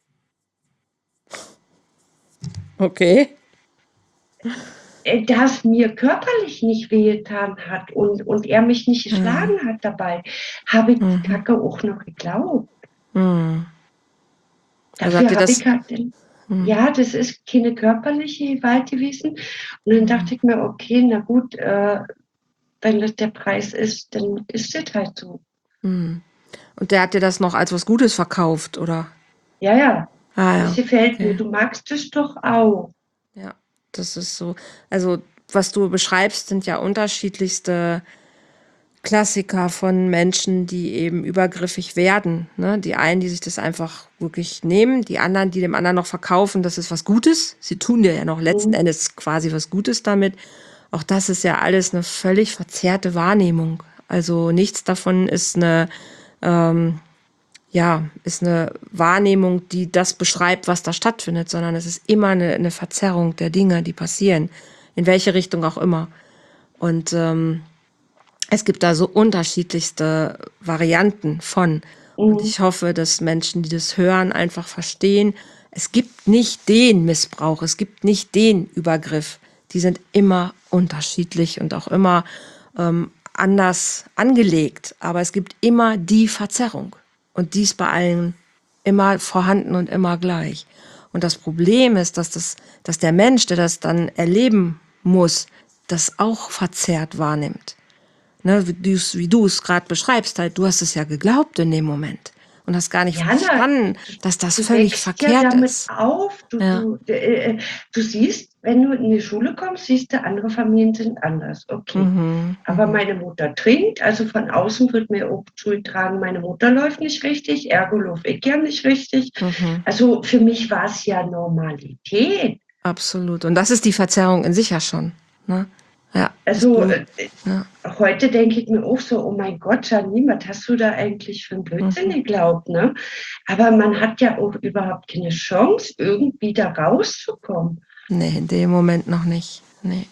Okay. Äh, Dass mir körperlich nicht wehgetan hat und, und er mich nicht Mhm. geschlagen hat dabei, habe ich die Mhm. Kacke auch noch geglaubt. Mhm. Also hat Dafür dir habe ich das. halt, den, Mhm. ja, das ist keine körperliche Gewalt gewesen. Und dann Mhm. dachte ich mir, okay, na gut, äh, wenn das der Preis ist, dann ist es halt so. Mhm. Und der hat dir das noch als was Gutes verkauft, oder? Ja, ja, Ah das ja, gefällt mir. okay. Du magst es doch auch. Ja, das ist so. Also, was du beschreibst, sind ja unterschiedlichste Klassiker von Menschen, die eben übergriffig werden. Ne? Die einen, die sich das einfach wirklich nehmen, die anderen, die dem anderen noch verkaufen, das ist was Gutes. Sie tun dir ja noch letzten Mhm. Endes quasi was Gutes damit. Auch das ist ja alles eine völlig verzerrte Wahrnehmung. Also nichts davon ist eine, ähm, ja, ist eine Wahrnehmung, die das beschreibt, was da stattfindet, sondern es ist immer eine, eine Verzerrung der Dinge, die passieren. In welche Richtung auch immer. Und ähm, es gibt da so unterschiedlichste Varianten von. Und Mhm. ich hoffe, dass Menschen, die das hören, einfach verstehen, es gibt nicht den Missbrauch, es gibt nicht den Übergriff. Die sind immer unterschiedlich und auch immer ähm, anders angelegt. Aber es gibt immer die Verzerrung. Und die ist bei allen immer vorhanden und immer gleich. Und das Problem ist, dass, das, dass der Mensch, der das dann erleben muss, das auch verzerrt wahrnimmt. Ne, wie du's, wie du es gerade beschreibst, halt, du hast es ja geglaubt in dem Moment und hast gar nicht Ja, na, verstanden, du, dass das du völlig wächst ja verkehrt damit ist. auf. Du, Ja. du, äh, du siehst, wenn du in die Schule kommst, siehst du, andere Familien sind anders. Okay. Mhm, Aber mhm, meine Mutter trinkt, also von außen wird mir auch Schuld tragen, meine Mutter läuft nicht richtig, ergo laufe ich ja nicht richtig. mhm. Also für mich war es ja Normalität. Absolut. Und das ist die Verzerrung in sich ja schon. Ne? Ja, dass Also du. äh, Ja. heute denke ich mir auch so, oh mein Gott, Janine, was hast du da eigentlich für einen Blödsinn Mhm. geglaubt, ne? Aber man hat ja auch überhaupt keine Chance, irgendwie da rauszukommen. Nee, in dem Moment noch nicht. Nee.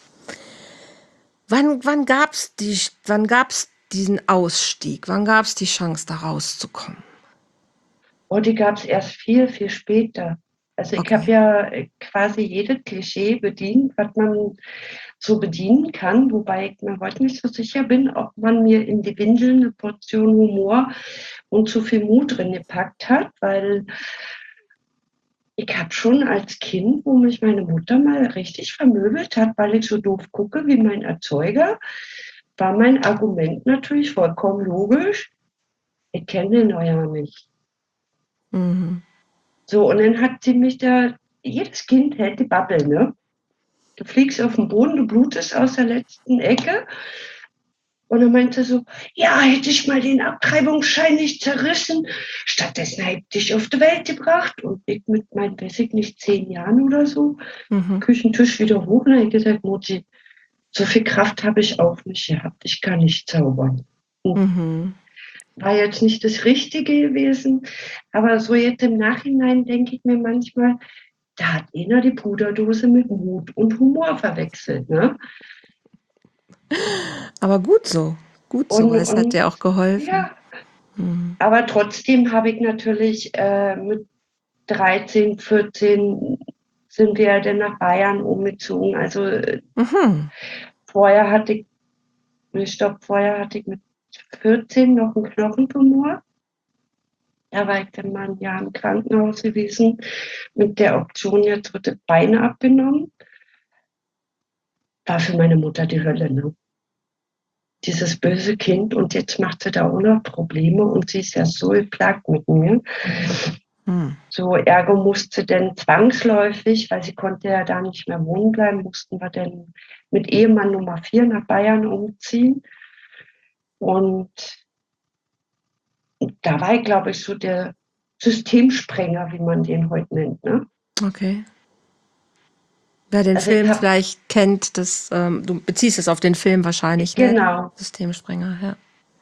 Wann, wann gab's die, wann gab's diesen Ausstieg? Wann gab's die Chance, da rauszukommen? Und die gab es erst viel, viel später. Also ich habe Okay. ja äh, quasi jedes Klischee bedient, was man so bedienen kann, wobei ich mir heute nicht so sicher bin, ob man mir in die Windeln eine Portion Humor und zu viel Mut drin gepackt hat, weil ich habe schon als Kind, wo mich meine Mutter mal richtig vermöbelt hat, weil ich so doof gucke wie mein Erzeuger, war mein Argument natürlich vollkommen logisch. Ich kenne den euer nicht. Mhm. So, und dann hat sie mich da, jedes Kind hält die Babbel, ne? Du fliegst auf den Boden, du blutest aus der letzten Ecke. Und dann meinte sie so, ja, hätte ich mal den Abtreibungsschein nicht zerrissen, stattdessen hätte ich dich auf die Welt gebracht. Und ich mit meinen, weiß ich nicht, zehn Jahren oder so, Mhm. Küchentisch wieder hoch und dann habe ich gesagt, Mutti, so viel Kraft habe ich auch nicht gehabt, ich kann nicht zaubern. Mhm. War jetzt nicht das Richtige gewesen, aber so jetzt im Nachhinein denke ich mir manchmal, da hat einer die Puderdose mit Mut und Humor verwechselt, ne? Aber gut so, gut so, Und, weil es hat und dir auch geholfen. ja, Mhm. aber trotzdem habe ich natürlich äh, mit dreizehn, vierzehn sind wir dann nach Bayern umgezogen. Also äh, Mhm. vorher hatte ich, nee, stopp, vorher hatte ich mit vierzehn noch einen Knochentumor. Da war ich dann mal ein Jahr im Krankenhaus gewesen mit der Option, jetzt wird das Bein abgenommen. War für meine Mutter die Hölle, ne? Dieses böse Kind und jetzt macht sie da auch noch Probleme und sie ist ja so geplagt mit mir. Mhm. So, ergo musste denn zwangsläufig, weil sie konnte ja da nicht mehr wohnen bleiben, mussten wir dann mit Ehemann Nummer vier nach Bayern umziehen. Und da war ich, glaube ich, so der Systemsprenger, wie man den heute nennt. Ne? Okay. Wer den Also ich Film habe, vielleicht kennt, das, ähm, du beziehst es auf den Film wahrscheinlich, ne? genau, Systemsprenger, ja.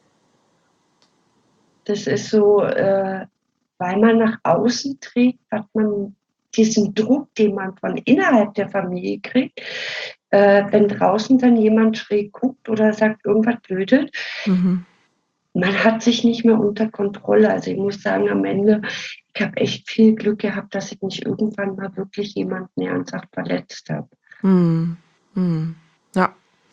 das ist so, äh, weil man nach außen trägt, hat man diesen Druck, den man von innerhalb der Familie kriegt, äh, wenn draußen dann jemand schräg guckt oder sagt irgendwas Blödes, Mhm. man hat sich nicht mehr unter Kontrolle. Also ich muss sagen, am Ende, ich habe echt viel Glück gehabt, dass ich nicht irgendwann mal wirklich jemanden ernsthaft verletzt habe. Mhm. Mhm. Ja.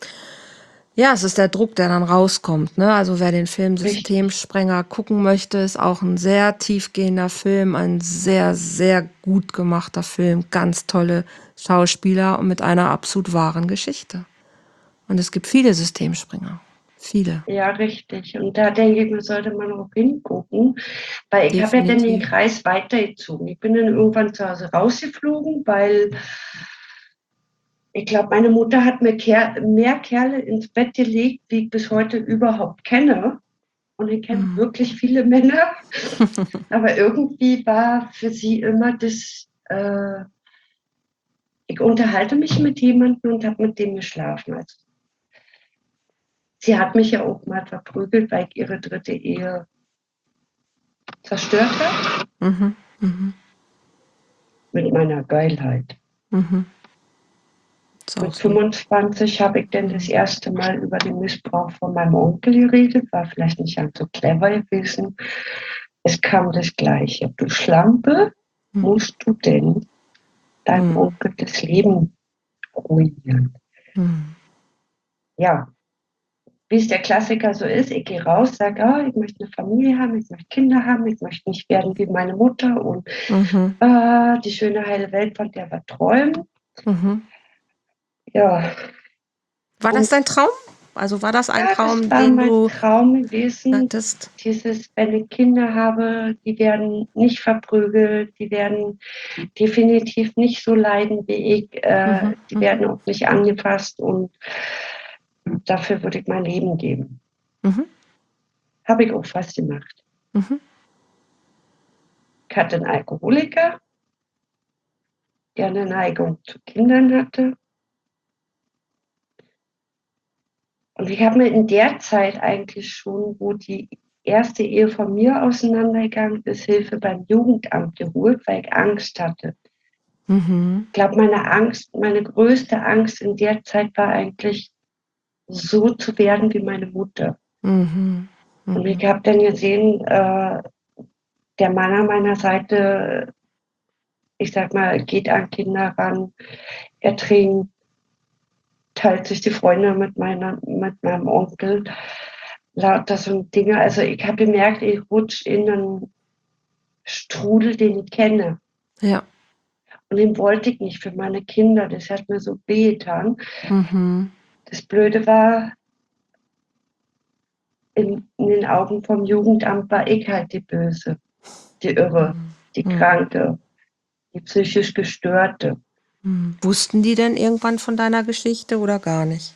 Ja, es ist der Druck, der dann rauskommt, ne? Also wer den Film Richtig. Systemsprenger gucken möchte, ist auch ein sehr tiefgehender Film, ein sehr, sehr gut gemachter Film, ganz tolle Schauspieler und mit einer absolut wahren Geschichte. Und es gibt viele Systemspringer. Viele. Ja, richtig. Und da denke ich mir, sollte man auch hingucken, weil ich habe ja dann den Definitiv. Kreis weitergezogen. Ich bin dann irgendwann zu Hause rausgeflogen, weil ich glaube, meine Mutter hat mir Ker mehr Kerle ins Bett gelegt, wie ich bis heute überhaupt kenne. Und ich kenne Mhm. wirklich viele Männer. Aber irgendwie war für sie immer das, äh, ich unterhalte mich mit jemandem und habe mit dem geschlafen. Also, sie hat mich ja auch mal verprügelt, weil ich ihre dritte Ehe zerstört habe. Mhm. Mhm. Mit meiner Geilheit. Mhm. Ist auch Mit so. fünfundzwanzig habe ich dann das erste Mal über den Missbrauch von meinem Onkel geredet. War vielleicht nicht ganz so clever gewesen. Es kam das Gleiche. Du Schlampe, Mhm. musst du denn deinem Mhm. Onkel das Leben ruinieren? Mhm. Ja, wie es der Klassiker so ist, ich gehe raus, sage, oh, ich möchte eine Familie haben, ich möchte Kinder haben, ich möchte nicht werden wie meine Mutter und Mhm. äh, die schöne heile Welt, von der wir träumen. Mhm. Ja, War das und dein Traum? Also war das ein ja, das Traum, war den mein du Traum gewesen, hattest? dieses, wenn ich Kinder habe, die werden nicht verprügelt, die werden definitiv nicht so leiden wie ich, äh, Mhm. die Mhm. werden auch nicht angefasst und dafür würde ich mein Leben geben. Mhm. Habe ich auch fast gemacht. Mhm. Ich hatte einen Alkoholiker, der eine Neigung zu Kindern hatte. Und ich habe mir in der Zeit eigentlich schon, wo die erste Ehe von mir auseinandergegangen ist, Hilfe beim Jugendamt geholt, weil ich Angst hatte. Mhm. Ich glaube, meine Angst, meine größte Angst in der Zeit war eigentlich, so zu werden wie meine Mutter. Mhm. Und ich Mhm. habe dann gesehen, äh, der Mann an meiner Seite, ich sag mal, geht an Kinder ran, er trinkt, teilt sich die Freunde mit, meiner, mit meinem Onkel, lauter so Dinge. Also ich habe gemerkt, ich rutsche in einen Strudel, den ich kenne. Ja. Und den wollte ich nicht für meine Kinder. Das hat mir so wehgetan. Mhm. Das Blöde war, in, in den Augen vom Jugendamt war ich halt die Böse, die Irre, die Mhm. Kranke, die psychisch Gestörte. Mhm. Wussten die denn irgendwann von deiner Geschichte oder gar nicht?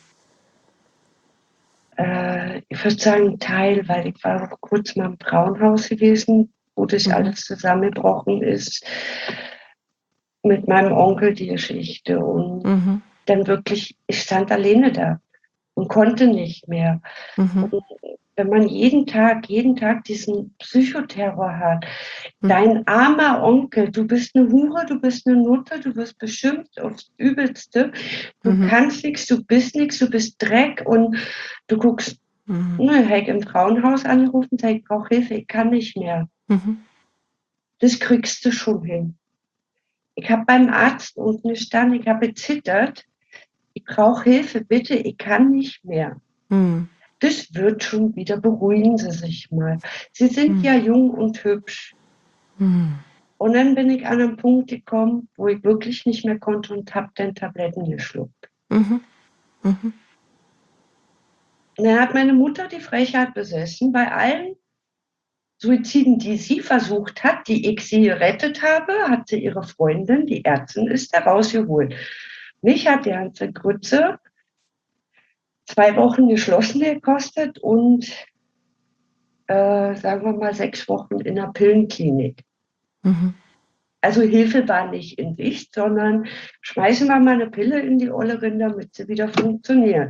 Äh, ich würde sagen, ein Teil, weil ich war auch kurz mal im Frauenhaus gewesen, wo das Mhm. alles zusammengebrochen ist, mit meinem Onkel die Geschichte. Und Mhm. dann wirklich, ich stand alleine da und konnte nicht mehr. Mhm. Und wenn man jeden Tag, jeden Tag diesen Psychoterror hat. Mhm. Dein armer Onkel, du bist eine Hure, du bist eine Nutte, du wirst beschimpft aufs Übelste. Du Mhm. kannst nichts, du bist nichts, du bist Dreck und du guckst, Mhm. ne, Heck im Frauenhaus angerufen, sag, ich brauche Hilfe, ich kann nicht mehr. Mhm. Das kriegst du schon hin. Ich habe beim Arzt unten gestanden, ich habe gezittert. Ich brauche Hilfe, bitte, ich kann nicht mehr. Mhm. Das wird schon wieder, beruhigen Sie sich mal. Sie sind Mhm. ja jung und hübsch. Mhm. Und dann bin ich an einen Punkt gekommen, wo ich wirklich nicht mehr konnte und habe dann Tabletten geschluckt. Mhm. Mhm. Und dann hat meine Mutter die Frechheit besessen, bei allen Suiziden, die sie versucht hat, die ich sie gerettet habe, hat sie ihre Freundin, die Ärztin ist, da rausgeholt. Mich hat die ganze Grütze zwei Wochen geschlossen gekostet und äh, sagen wir mal sechs Wochen in der Pillenklinik. Mhm. Also Hilfe war nicht in Sicht, sondern schmeißen wir mal eine Pille in die Olle rein, damit sie wieder funktioniert.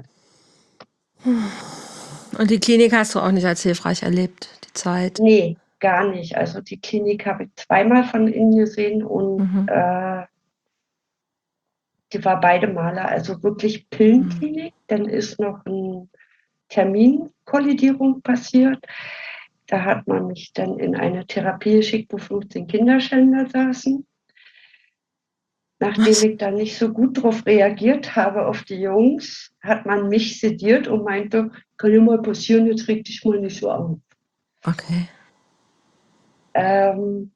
Und die Klinik hast du auch nicht als hilfreich erlebt, die Zeit? Nee, gar nicht. Also die Klinik habe ich zweimal von innen gesehen und Mhm. äh, die war beide Male, also wirklich Mhm. Pillenklinik. Dann ist noch eine Terminkollidierung passiert. Da hat man mich dann in eine Therapie geschickt, wo fünfzehn Kinderschänder saßen. Nachdem Was? ich da nicht so gut drauf reagiert habe auf die Jungs, hat man mich sediert und meinte, kann ja mal passieren, jetzt reg dich mal nicht so auf. Okay. Ähm,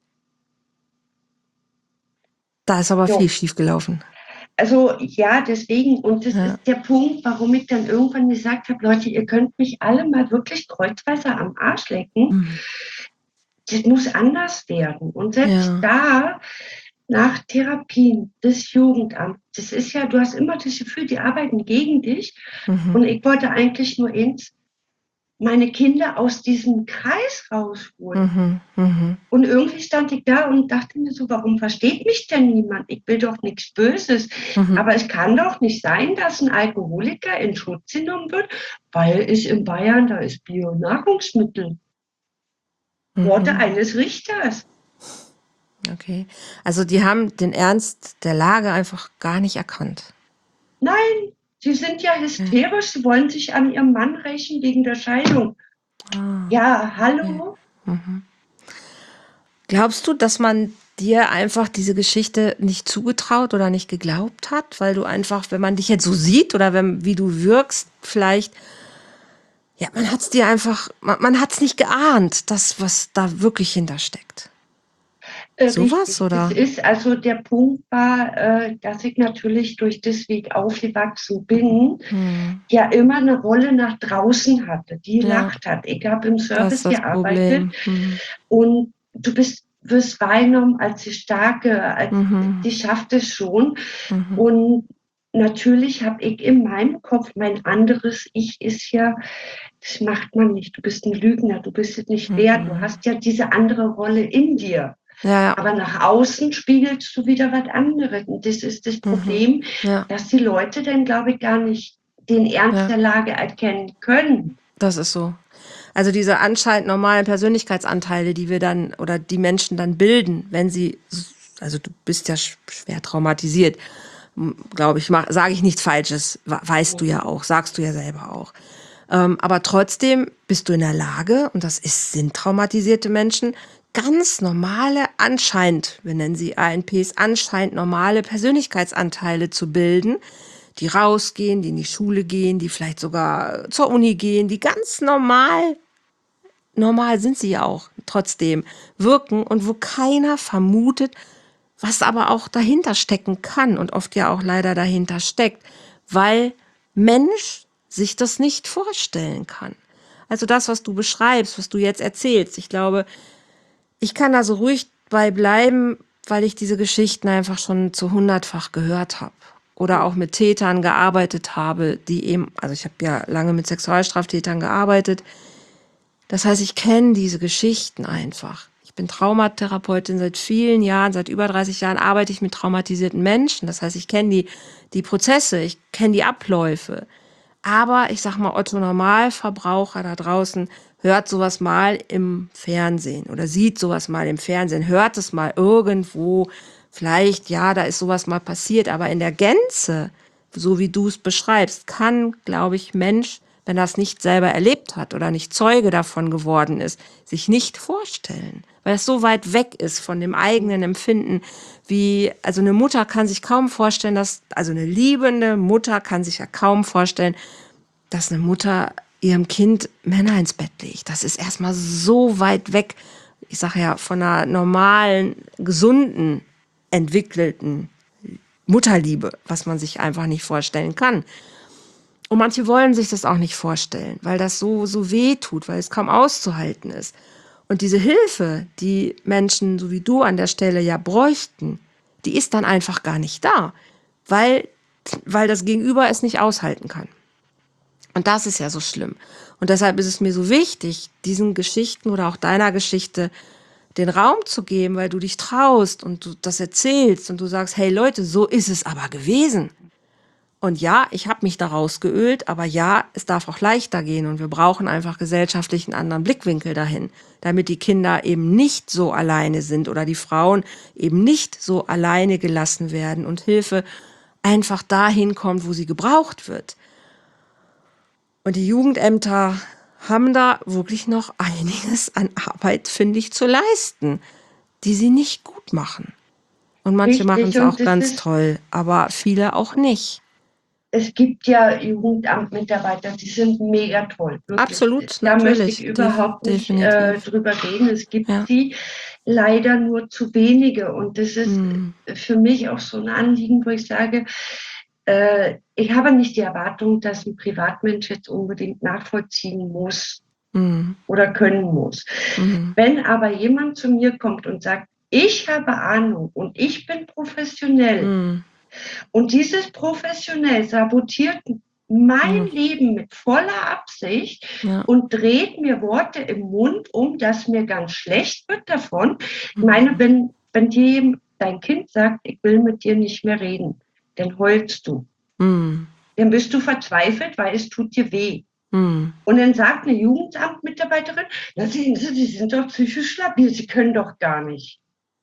Da ist aber viel jo. schief gelaufen. Also ja, deswegen, und das Ja. ist der Punkt, warum ich dann irgendwann gesagt habe, Leute, ihr könnt mich alle mal wirklich kreuzweise am Arsch lecken. Mhm. Das muss anders werden. Und selbst Ja. da, nach Therapien, das Jugendamt, das ist ja, du hast immer das Gefühl, die arbeiten gegen dich. Mhm. Und ich wollte eigentlich nur eins, meine Kinder aus diesem Kreis rausholen. Mhm. Mhm. Und irgendwie stand ich da und dachte mir so, warum versteht mich denn niemand? Ich will doch nichts Böses. Mhm. Aber es kann doch nicht sein, dass ein Alkoholiker in Schutz genommen wird, weil es in Bayern, da ist Bio-Nahrungsmittel. Worte Mhm. eines Richters. Okay. Also die haben den Ernst der Lage einfach gar nicht erkannt. Nein, sie sind ja Ja. hysterisch, sie wollen sich an ihrem Mann rächen wegen der Scheidung. Ah, Ja, okay. hallo? Mhm. Glaubst du, dass man dir einfach diese Geschichte nicht zugetraut oder nicht geglaubt hat, weil du einfach, wenn man dich jetzt so sieht oder wenn, wie du wirkst, vielleicht, ja, man hat es dir einfach, man, man hat es nicht geahnt, das, was da wirklich hintersteckt. Äh, Sowas richtig. Das oder? ist also der Punkt war, äh, dass ich natürlich durch das Weg aufgewachsen bin, Hm. ja immer eine Rolle nach draußen hatte, die Ja, gelacht hat. Ich habe im das ist Service das gearbeitet Problem. Hm. und du bist wirst wahrgenommen als die Starke, als Mhm. die schafft es schon. Mhm. Und natürlich habe ich in meinem Kopf, mein anderes Ich ist ja, das macht man nicht. Du bist ein Lügner, du bist es nicht wert. Du Mhm. hast ja diese andere Rolle in dir. Ja, ja. Aber nach außen spiegelst du wieder was anderes. Und das ist das Mhm. Problem, Ja, dass die Leute dann, glaube ich, gar nicht den Ernst ja, der Lage erkennen können. das ist so. Also diese anscheinend normalen Persönlichkeitsanteile, die wir dann oder die Menschen dann bilden, wenn sie, also du bist ja schwer traumatisiert, glaube ich, sage ich nichts Falsches, weißt du ja auch, sagst du ja selber auch. Ähm, aber trotzdem bist du in der Lage, und das ist, sind traumatisierte Menschen, ganz normale, anscheinend, wir nennen sie A N Ps, anscheinend normale Persönlichkeitsanteile zu bilden, die rausgehen, die in die Schule gehen, die vielleicht sogar zur Uni gehen, die ganz normal, normal sind sie ja auch, trotzdem wirken und wo keiner vermutet, was aber auch dahinter stecken kann und oft ja auch leider dahinter steckt, weil Mensch sich das nicht vorstellen kann. Also das, was du beschreibst, was du jetzt erzählst, ich glaube, ich kann da so ruhig bei bleiben, weil ich diese Geschichten einfach schon zu hundertfach gehört habe. Oder auch mit Tätern gearbeitet habe, die eben, also ich habe ja lange mit Sexualstraftätern gearbeitet. Das heißt, ich kenne diese Geschichten einfach. Ich bin Traumatherapeutin seit vielen Jahren, seit über dreißig Jahren arbeite ich mit traumatisierten Menschen. Das heißt, ich kenne die, die Prozesse, ich kenne die Abläufe. Aber ich sag mal, Otto Normalverbraucher da draußen hört sowas mal im Fernsehen oder sieht sowas mal im Fernsehen, hört es mal irgendwo. Vielleicht, ja, da ist sowas mal passiert, aber in der Gänze, so wie du es beschreibst, kann, glaube ich, Mensch, wenn er es nicht selber erlebt hat oder nicht Zeuge davon geworden ist, sich nicht vorstellen, weil es so weit weg ist von dem eigenen Empfinden, wie, also eine Mutter kann sich kaum vorstellen, dass, also eine liebende Mutter kann sich ja kaum vorstellen, dass eine Mutter ihrem Kind Männer ins Bett legt. Das ist erstmal so weit weg, ich sage ja, von einer normalen, gesunden, entwickelten Mutterliebe, was man sich einfach nicht vorstellen kann. Und manche wollen sich das auch nicht vorstellen, weil das so, so weh tut, weil es kaum auszuhalten ist. Und diese Hilfe, die Menschen, so wie du an der Stelle ja bräuchten, die ist dann einfach gar nicht da, weil, weil das Gegenüber es nicht aushalten kann. Und das ist ja so schlimm. Und deshalb ist es mir so wichtig, diesen Geschichten oder auch deiner Geschichte den Raum zu geben, weil du dich traust und du das erzählst und du sagst, hey Leute, so ist es aber gewesen. Und ja, ich habe mich da rausgeölt, aber ja, es darf auch leichter gehen und wir brauchen einfach gesellschaftlich einen anderen Blickwinkel dahin, damit die Kinder eben nicht so alleine sind oder die Frauen eben nicht so alleine gelassen werden und Hilfe einfach dahin kommt, wo sie gebraucht wird. Und die Jugendämter haben da wirklich noch einiges an Arbeit, finde ich, zu leisten, die sie nicht gut machen. Und manche machen Richtig, es auch und das ganz ist, toll, aber viele auch nicht. es gibt ja Jugendamtmitarbeiter, die sind mega toll, wirklich. Absolut, Da möchte ich natürlich, def überhaupt nicht äh, definitiv. drüber reden. Es gibt Ja. sie leider nur zu wenige. Und das ist Mm, für mich auch so ein Anliegen, wo ich sage, äh, ich habe nicht die Erwartung, dass ein Privatmensch jetzt unbedingt nachvollziehen muss mm, oder können muss. mm, Wenn aber jemand zu mir kommt und sagt, ich habe Ahnung und ich bin professionell, mm, und dieses professionell sabotiert mein mm, Leben mit voller Absicht ja. und dreht mir Worte im Mund um, dass mir ganz schlecht wird davon. Ich meine, Mm, wenn, wenn dir dein Kind sagt, ich will mit dir nicht mehr reden, dann heulst du. mm, Dann bist du verzweifelt, weil es tut dir weh. mm, Und dann sagt eine Jugendamtmitarbeiterin, na sehen Sie, Sie sind doch psychisch labil, Sie können doch gar nicht.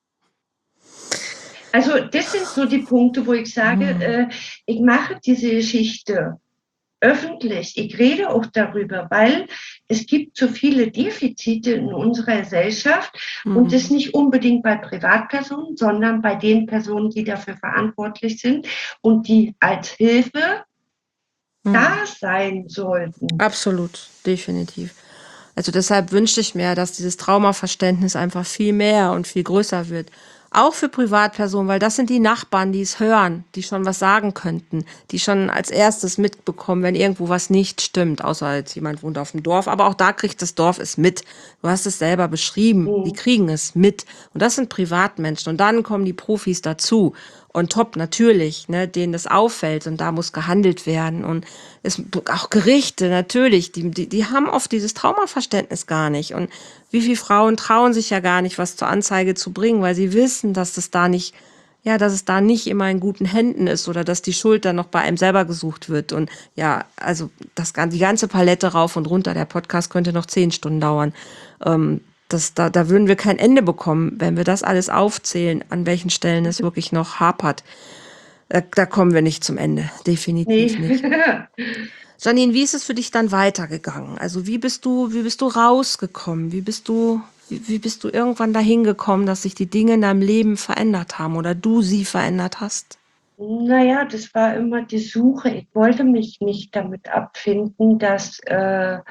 Also das sind so die Punkte, wo ich sage, mm, äh, ich mache diese Geschichte öffentlich. Ich rede auch darüber, weil es gibt so viele Defizite in unserer Gesellschaft und das mm, nicht unbedingt bei Privatpersonen, sondern bei den Personen, die dafür verantwortlich sind und die als Hilfe mm. da sein sollten. Absolut, definitiv. Also deshalb wünschte ich mir, dass dieses Traumaverständnis einfach viel mehr und viel größer wird. Auch für Privatpersonen, weil das sind die Nachbarn, die es hören, die schon was sagen könnten, die schon als erstes mitbekommen, wenn irgendwo was nicht stimmt, außer jetzt jemand wohnt auf dem Dorf. Aber auch da kriegt das Dorf es mit. Du hast es selber beschrieben. Die Mhm. kriegen es mit. Und das sind Privatmenschen. Und dann kommen die Profis dazu. Und top, natürlich, ne, denen das auffällt und da muss gehandelt werden. Und es, auch Gerichte, natürlich, die, die, die haben oft dieses Traumaverständnis gar nicht. Und wie viele Frauen trauen sich ja gar nicht, was zur Anzeige zu bringen, weil sie wissen, dass das da nicht, ja, dass es da nicht immer in guten Händen ist oder dass die Schuld dann noch bei einem selber gesucht wird. Und ja, also das, die ganze Palette rauf und runter. Der Podcast könnte noch zehn Stunden dauern. Ähm, das, da, da würden wir kein Ende bekommen, wenn wir das alles aufzählen, an welchen Stellen es wirklich noch hapert. Da, da kommen wir nicht zum Ende. Definitiv Nee. nicht. Janine, wie ist es für dich dann weitergegangen? Also wie bist du, wie bist du rausgekommen? Wie bist du, wie, wie bist du irgendwann dahin gekommen, dass sich die Dinge in deinem Leben verändert haben oder du sie verändert hast? Naja, das war immer die Suche. Ich wollte mich nicht damit abfinden, dass äh,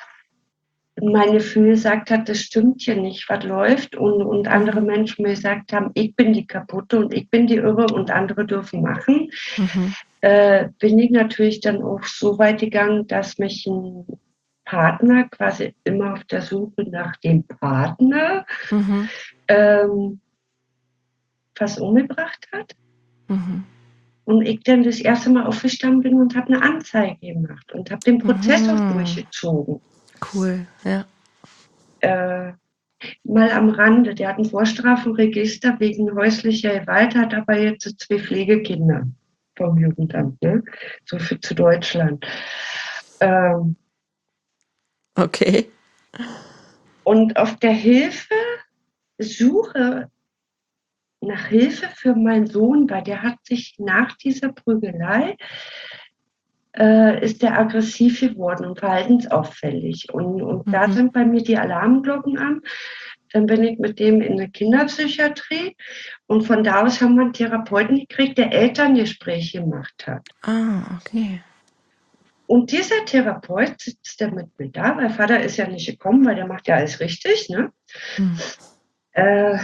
mein Gefühl gesagt hat, das stimmt hier nicht, was läuft. Und, und andere Mhm. Menschen mir gesagt haben, ich bin die Kaputte und ich bin die Irre und andere dürfen machen. Mhm. Äh, bin ich natürlich dann auch so weit gegangen, dass mich ein Partner quasi immer auf der Suche nach dem Partner Mhm. ähm, was umgebracht hat. Mhm. Und ich dann das erste Mal aufgestanden bin und habe eine Anzeige gemacht und habe den Prozess auch Mhm. durchgezogen. Cool, ja. Äh, mal am Rande, der hat ein Vorstrafenregister wegen häuslicher Gewalt, hat aber jetzt zwei Pflegekinder vom Jugendamt, ne? So für zu Deutschland. Ähm, Okay. und auf der Hilfe Suche nach Hilfe für meinen Sohn, weil der hat sich nach dieser Prügelei äh, ist der aggressiv geworden und verhaltensauffällig. Und, und da Mhm. sind bei mir die Alarmglocken an. Dann bin ich mit dem in der Kinderpsychiatrie und von da aus haben wir einen Therapeuten gekriegt, der Elterngespräche gemacht hat. Ah, okay. Und dieser Therapeut sitzt der mit mir da, mein Vater ist ja nicht gekommen, weil der macht ja alles richtig, ne? Mhm. Äh,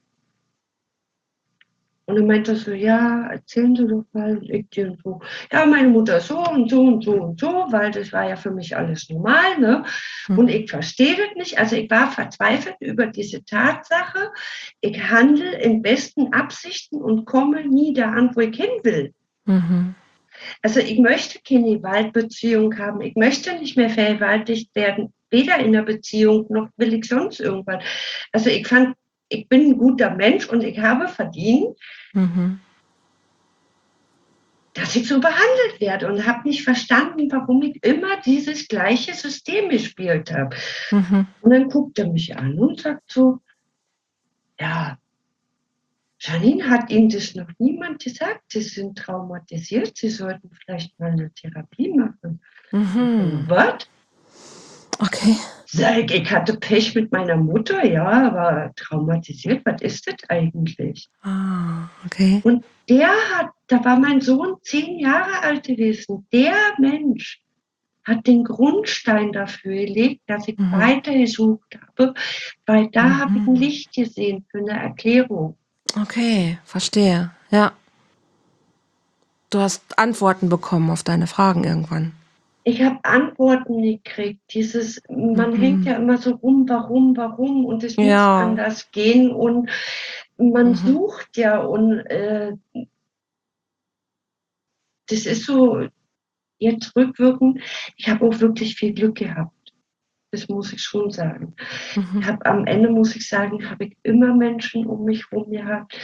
Und dann meinte er so, ja, erzählen Sie doch mal, ich dir und so. Ja, meine Mutter ist so und so und so und so, weil das war ja für mich alles normal, ne? Und Mhm. ich verstehe das nicht. Also ich war verzweifelt über diese Tatsache. Ich handle in besten Absichten und komme nie da an, wo ich hin will. Mhm. Also ich möchte keine Gewaltbeziehung haben. Ich möchte nicht mehr vergewaltigt werden, weder in der Beziehung noch will ich sonst irgendwas. Also ich fand, ich bin ein guter Mensch und ich habe verdient, Mhm. dass ich so behandelt werde und habe nicht verstanden, warum ich immer dieses gleiche System gespielt habe. Mhm. Und dann guckt er mich an und sagt so, ja, Janine, hat Ihnen das noch niemand gesagt? Sie sind traumatisiert, Sie sollten vielleicht mal eine Therapie machen. Mhm. Was? Okay. Sag, ich hatte Pech mit meiner Mutter, ja, aber traumatisiert, was ist das eigentlich? Ah, okay. Und der hat, da war mein Sohn zehn Jahre alt gewesen, der Mensch hat den Grundstein dafür gelegt, dass ich Mhm. weitergesucht habe, weil da habe ich ein Mhm. Licht gesehen für eine Erklärung. Okay, verstehe. Ja. Du hast Antworten bekommen auf deine Fragen irgendwann. Ich habe Antworten gekriegt. Dieses, man hängt Mhm. ja immer so rum, warum, warum und es muss Ja. anders gehen und man Mhm. sucht ja und äh, das ist so jetzt rückwirkend. Ich habe auch wirklich viel Glück gehabt. Das muss ich schon sagen. Ich Mhm. habe am Ende, muss ich sagen, habe ich immer Menschen um mich herum gehabt,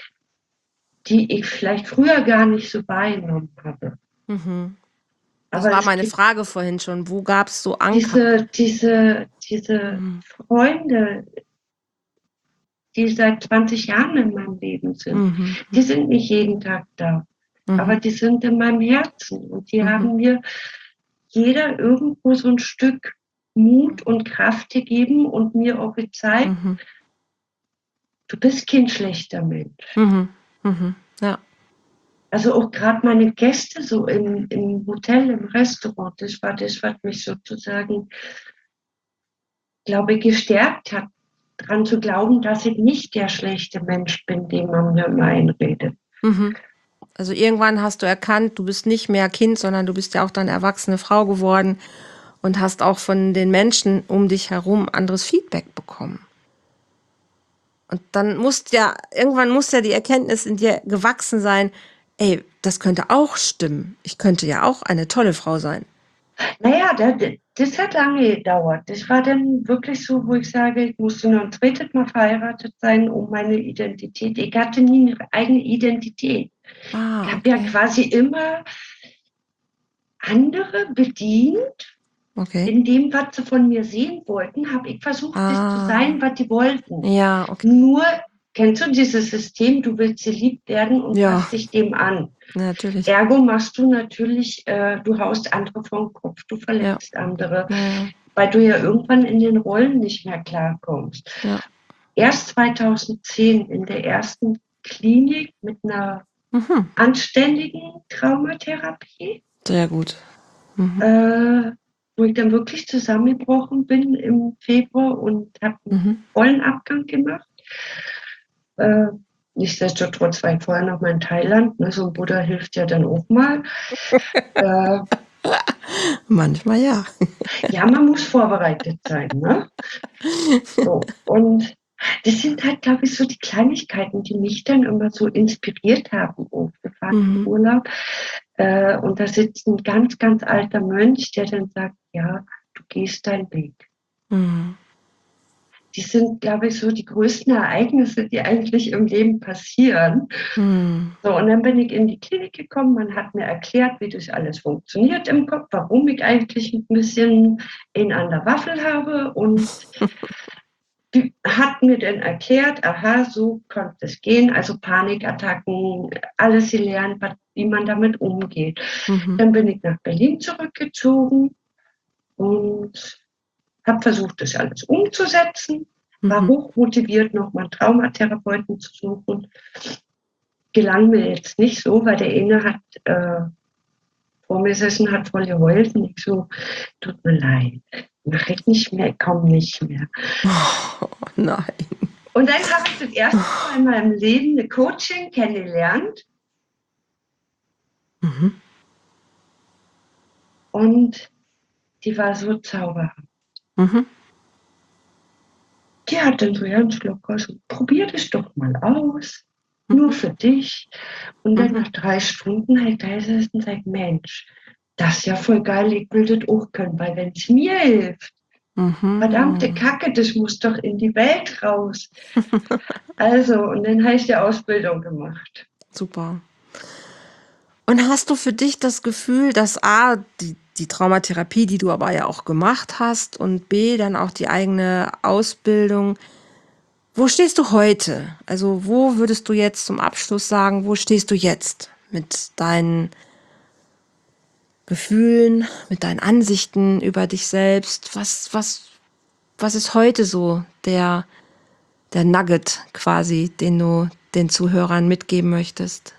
die ich vielleicht früher gar nicht so wahrgenommen habe. Mhm. Das Aber war es meine gibt Frage vorhin schon. Wo gab es so Anker? diese, diese, diese Mhm. Freunde, die seit zwanzig Jahren in meinem Leben sind, Mhm. die sind nicht jeden Tag da, aber Mhm. die sind in meinem Herzen und die Mhm. haben mir jeder irgendwo so ein Stück Mut und Kraft gegeben und mir auch gezeigt, Mhm. du bist kein schlechter Mensch. Mhm. Mhm. Ja. Also auch gerade meine Gäste so im, im Hotel, im Restaurant, das war das, was mich sozusagen, glaube ich, gestärkt hat, daran zu glauben, dass ich nicht der schlechte Mensch bin, den man mir immer einredet. Mhm. Also irgendwann hast du erkannt, du bist nicht mehr Kind, sondern du bist ja auch dann erwachsene Frau geworden und hast auch von den Menschen um dich herum anderes Feedback bekommen. Und dann muss ja, irgendwann muss ja die Erkenntnis in dir gewachsen sein, ey, das könnte auch stimmen. Ich könnte ja auch eine tolle Frau sein. Naja, das, das hat lange gedauert. Das war dann wirklich so, wo ich sage, ich musste noch ein zweites Mal verheiratet sein, um meine Identität. Ich hatte nie eine eigene Identität. Ich Ah, habe ja okay. quasi immer andere bedient. Okay. In dem, was sie von mir sehen wollten, habe ich versucht, das zu sein, Ah, was die wollten. ja, okay. Nur, kennst du dieses System, du willst geliebt werden und Ja, passt dich dem an. natürlich. Ergo machst du natürlich, äh, du haust andere vom Kopf, du Ja, verletzt andere, ja, weil du ja irgendwann in den Rollen nicht mehr klarkommst. ja. Erst zweitausendzehn in der ersten Klinik mit einer Mhm. anständigen Traumatherapie, Sehr gut. Mhm. äh, wo ich dann wirklich zusammengebrochen bin im Februar und habe einen Mhm. vollen Abgang gemacht. Äh, nichtsdestotrotz war ich vorher noch mal in Thailand. Ne, so ein Buddha hilft ja dann auch mal. Äh, Manchmal ja. ja, man muss vorbereitet sein. Ne? So, und das sind halt, glaube ich, so die Kleinigkeiten, die mich dann immer so inspiriert haben. Oh, wir fahren in Mhm. Urlaub äh, und da sitzt ein ganz, ganz alter Mönch, der dann sagt, ja, du gehst deinen Weg. Mhm. die sind, glaube ich, so die größten Ereignisse, die eigentlich im Leben passieren. Hm. So, und dann bin ich in die Klinik gekommen. Man hat mir erklärt, wie das alles funktioniert im Kopf, warum ich eigentlich ein bisschen einen an der Waffel habe. Und die hat mir dann erklärt, aha, so konnte es gehen. Also Panikattacken, alles gelernt, was- wie man damit umgeht. Mhm. Dann bin ich nach Berlin zurückgezogen und habe versucht, das alles umzusetzen. War Mhm. hochmotiviert, nochmal einen Traumatherapeuten zu suchen. Gelang mir jetzt nicht so, weil der eine hat äh, vor mir gesessen, hat voll geheult und ich so, tut mir leid, mache ich nicht mehr, ich komme nicht mehr. Oh, nein. Und dann habe ich das erste Mal in meinem Leben eine Coaching kennengelernt Mhm. und die war so zauberhaft. Mhm. Die hat dann so ganz locker so, probier das doch mal aus, nur Mhm. für dich. Und dann Mhm. nach drei Stunden halt da gesessen und sagt, Mensch, das ist ja voll geil, ich will das auch können, weil wenn es mir hilft, verdammte Mhm. Kacke, das muss doch in die Welt raus. Also, und dann habe ich die Ausbildung gemacht. Super. Und hast du für dich das Gefühl, dass A, die, die Traumatherapie, die du aber ja auch gemacht hast, und B, dann auch die eigene Ausbildung, wo stehst du heute? Also wo würdest du jetzt zum Abschluss sagen, wo stehst du jetzt mit deinen Gefühlen, mit deinen Ansichten über dich selbst? Was, was, was ist heute so der, der Nugget quasi, den du den Zuhörern mitgeben möchtest?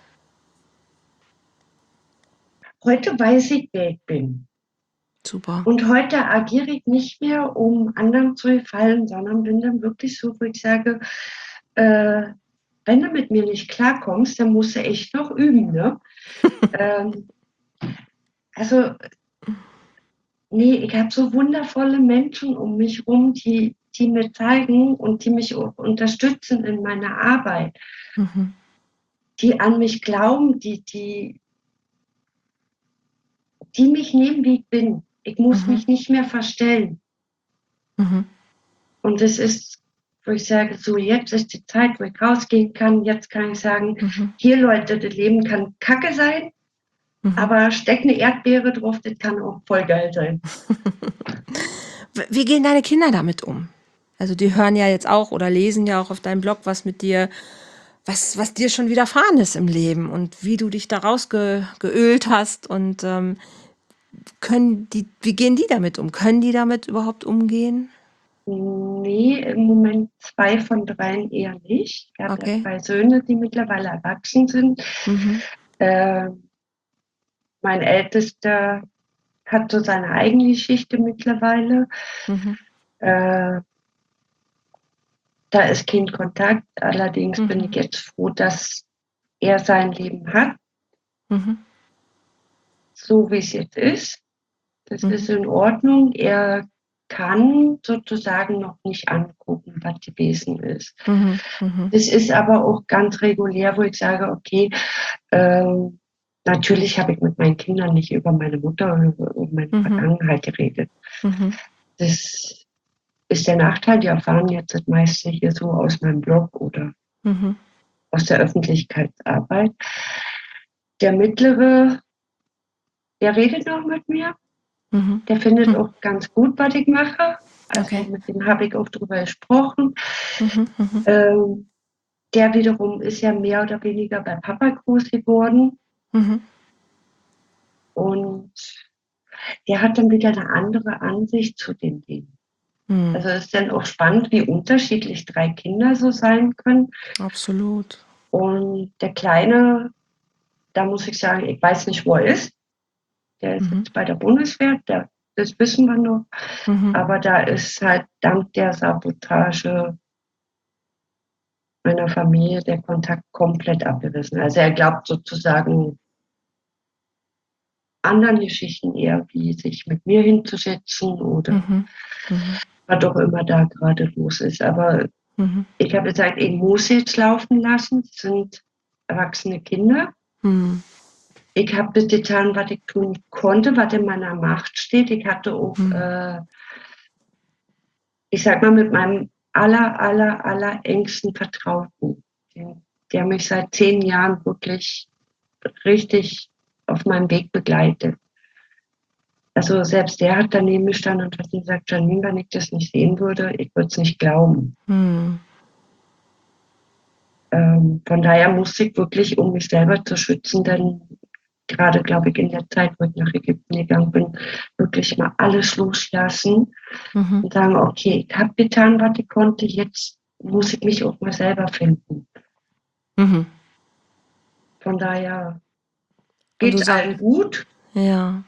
Heute weiß ich, wer ich bin. Super. Und heute agiere ich nicht mehr, um anderen zu gefallen, sondern bin dann wirklich so, wo ich sage, äh, wenn du mit mir nicht klarkommst, dann musst du echt noch üben. Ne? ähm, also, nee, ich habe so wundervolle Menschen um mich herum, die, die mir zeigen und die mich auch unterstützen in meiner Arbeit, Mhm. die an mich glauben, die, die, die mich nehmen, wie ich bin. Ich muss Mhm. mich nicht mehr verstellen. Mhm. Und es ist, wo ich sage, so jetzt ist die Zeit, wo ich rausgehen kann. Jetzt kann ich sagen, Mhm. hier Leute, das Leben kann Kacke sein, Mhm. aber steck eine Erdbeere drauf, das kann auch voll geil sein. Wie gehen deine Kinder damit um? Also die hören ja jetzt auch oder lesen ja auch auf deinem Blog, was mit dir, was, was dir schon widerfahren ist im Leben und wie du dich daraus ge, geölt hast und ähm, können die, wie gehen die damit um? Können die damit überhaupt umgehen? Nee, im Moment zwei von dreien eher nicht. Ich habe ja Okay. zwei Söhne, die mittlerweile erwachsen sind. Mhm. Äh, mein Ältester hat so seine eigene Geschichte mittlerweile. Mhm. Äh, da ist kein Kontakt. Allerdings bin ich Mhm. jetzt froh, dass er sein Leben hat, Mhm. so wie es jetzt ist. Das ist Mhm. in Ordnung. Er kann sozusagen noch nicht angucken, was gewesen ist. Mhm. Mhm. Das ist aber auch ganz regulär, wo ich sage, okay, ähm, natürlich habe ich mit meinen Kindern nicht über meine Mutter oder über meine Mhm. Vergangenheit geredet. Mhm. Das ist der Nachteil, die erfahren jetzt das meiste hier so aus meinem Blog oder Mhm. aus der Öffentlichkeitsarbeit. Der Mittlere, der redet noch mit mir. Mhm. Der findet Mhm. auch ganz gut, was ich mache. Also Okay. mit dem habe ich auch drüber gesprochen. Mhm. Mhm. Ähm, der wiederum ist ja mehr oder weniger bei Papa groß geworden. Mhm. Und der hat dann wieder eine andere Ansicht zu den Dingen. Mhm. Also es ist dann auch spannend, wie unterschiedlich drei Kinder so sein können. Absolut. Und der Kleine, da muss ich sagen, ich weiß nicht, wo er ist. Der ist Mhm. jetzt bei der Bundeswehr, der, das wissen wir noch. Mhm. Aber da ist halt dank der Sabotage meiner Familie der Kontakt komplett abgerissen. Also er glaubt sozusagen anderen Geschichten eher, wie sich mit mir hinzusetzen oder Mhm. Mhm. was auch immer da gerade los ist. Aber Mhm. ich habe gesagt, ich muss jetzt laufen lassen. Es sind erwachsene Kinder. Mhm. Ich habe das getan, was ich tun konnte, was in meiner Macht steht. Ich hatte auch, Mhm. äh, ich sag mal, mit meinem aller, aller, aller engsten Vertrauten, der, der mich seit zehn Jahren wirklich richtig auf meinem Weg begleitet. Also selbst der hat daneben gestanden und hat gesagt, Janine, wenn ich das nicht sehen würde, ich würde es nicht glauben. Hm. Ähm, von daher musste ich wirklich, um mich selber zu schützen, denn gerade, glaube ich, in der Zeit, wo ich nach Ägypten gegangen bin, wirklich mal alles loslassen Mhm. und sagen, okay, ich habe getan, was ich konnte, jetzt muss ich mich auch mal selber finden. Mhm. Von daher Und du geht's sagst, allen gut. ja,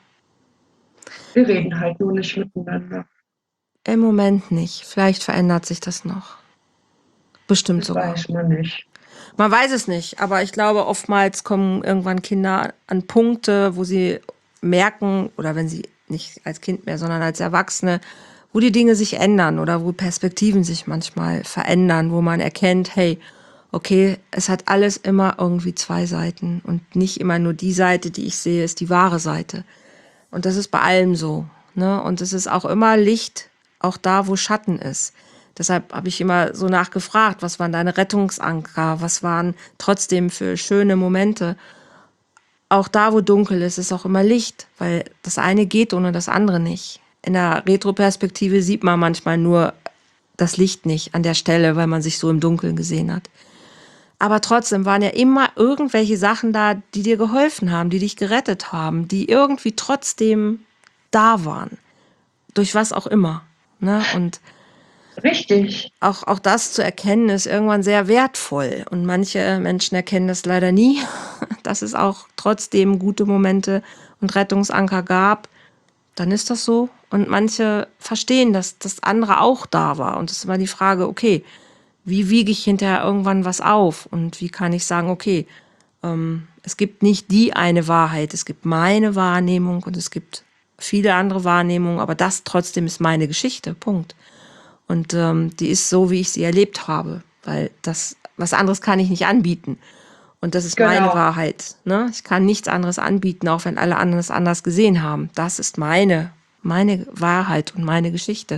Wir reden halt nur nicht miteinander. im Moment nicht. Vielleicht verändert sich das noch. Bestimmt Das sogar. weiß man nicht. Man weiß es nicht, aber ich glaube, oftmals kommen irgendwann Kinder an Punkte, wo sie merken, oder wenn sie nicht als Kind mehr, sondern als Erwachsene, wo die Dinge sich ändern oder wo Perspektiven sich manchmal verändern, wo man erkennt, hey, okay, es hat alles immer irgendwie zwei Seiten und nicht immer nur die Seite, die ich sehe, ist die wahre Seite. Und das ist bei allem so, ne? Und es ist auch immer Licht, auch da, wo Schatten ist. Deshalb habe ich immer so nachgefragt, was waren deine Rettungsanker, was waren trotzdem für schöne Momente. Auch da, wo dunkel ist, ist auch immer Licht, weil das eine geht ohne das andere nicht. In der Retroperspektive sieht man manchmal nur das Licht nicht an der Stelle, weil man sich so im Dunkeln gesehen hat. Aber trotzdem waren ja immer irgendwelche Sachen da, die dir geholfen haben, die dich gerettet haben, die irgendwie trotzdem da waren. Durch was auch immer. Ne? Und Richtig. auch, auch das zu erkennen, ist irgendwann sehr wertvoll. Und manche Menschen erkennen das leider nie, dass es auch trotzdem gute Momente und Rettungsanker gab. Dann ist das so. Und manche verstehen, dass das andere auch da war. Und es ist immer die Frage, okay, wie wiege ich hinterher irgendwann was auf? Und wie kann ich sagen, okay, ähm, es gibt nicht die eine Wahrheit, es gibt meine Wahrnehmung und es gibt viele andere Wahrnehmungen, aber das trotzdem ist meine Geschichte, Punkt. Und ähm, die ist so, wie ich sie erlebt habe, weil das, was anderes kann ich nicht anbieten. Und das ist meine Genau. Wahrheit. Ne? Ich kann nichts anderes anbieten, auch wenn alle anderen es anders gesehen haben. Das ist meine, meine Wahrheit und meine Geschichte.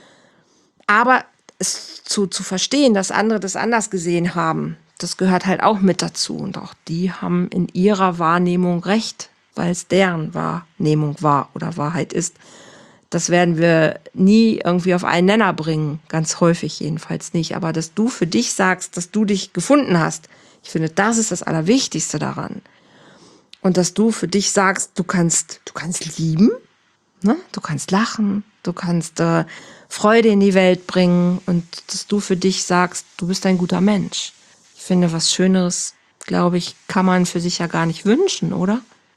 Aber es zu, zu verstehen, dass andere das anders gesehen haben, das gehört halt auch mit dazu. Und auch die haben in ihrer Wahrnehmung recht, weil es deren Wahrnehmung war oder Wahrheit ist. Das werden wir nie irgendwie auf einen Nenner bringen, ganz häufig jedenfalls nicht. Aber dass du für dich sagst, dass du dich gefunden hast, ich finde, das ist das Allerwichtigste daran. Und dass du für dich sagst, du kannst, du kannst lieben, ne? Du kannst lachen, du kannst äh, Freude in die Welt bringen und dass du für dich sagst, du bist ein guter Mensch. Ich finde, was Schöneres, glaube ich, kann man für sich ja gar nicht wünschen, oder?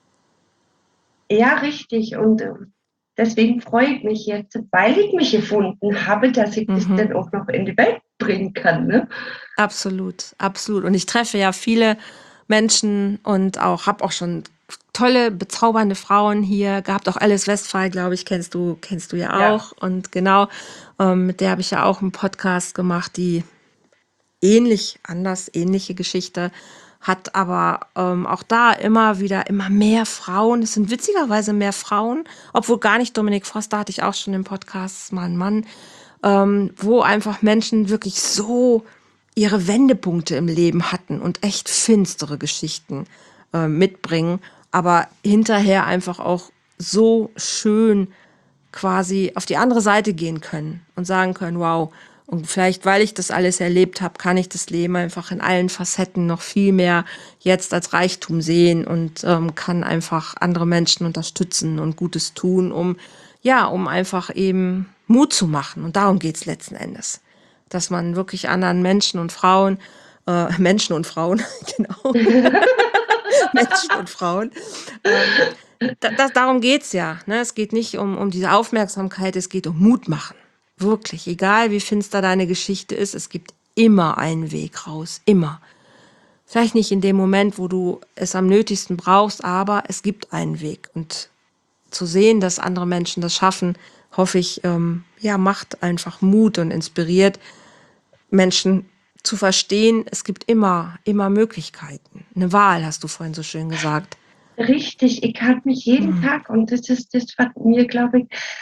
Ja, richtig. Und äh, deswegen freue ich mich jetzt, weil ich mich gefunden habe, dass ich das Mhm. dann auch noch in die Welt bringen kann. Ne? Absolut, absolut. Und ich treffe ja viele Menschen und auch habe auch schon tolle, bezaubernde Frauen hier gehabt. Auch Alice Westphal, glaube ich, kennst du, kennst du ja Ja, auch. Und genau, ähm, mit der habe ich ja auch einen Podcast gemacht, die ähnlich, anders, ähnliche Geschichte hat, aber ähm, auch da immer wieder immer mehr Frauen. Es sind witzigerweise mehr Frauen, obwohl gar nicht Dominik Foster hatte ich auch schon im Podcast, mal ein Mann, ähm, wo einfach Menschen wirklich so ihre Wendepunkte im Leben hatten und echt finstere Geschichten äh, mitbringen, aber hinterher einfach auch so schön quasi auf die andere Seite gehen können und sagen können, wow, und vielleicht, weil ich das alles erlebt habe, kann ich das Leben einfach in allen Facetten noch viel mehr jetzt als Reichtum sehen und ähm, kann einfach andere Menschen unterstützen und Gutes tun, um ja, um einfach eben Mut zu machen. Und darum geht's letzten Endes. Dass man wirklich anderen Menschen und Frauen, äh, Menschen und Frauen, genau, Menschen und Frauen, ähm, da, das, darum geht's ja. Ne? Es geht nicht um, um diese Aufmerksamkeit, es geht um Mut machen. Wirklich, egal wie finster deine Geschichte ist, es gibt immer einen Weg raus. Immer. Vielleicht nicht in dem Moment, wo du es am nötigsten brauchst, aber es gibt einen Weg. Und zu sehen, dass andere Menschen das schaffen, hoffe ich, ähm, ja, macht einfach Mut und inspiriert Menschen zu verstehen, es gibt immer, immer Möglichkeiten. Eine Wahl, hast du vorhin so schön gesagt. richtig. Ich habe mich jeden Hm. Tag, und das ist das, was mir, glaube ich,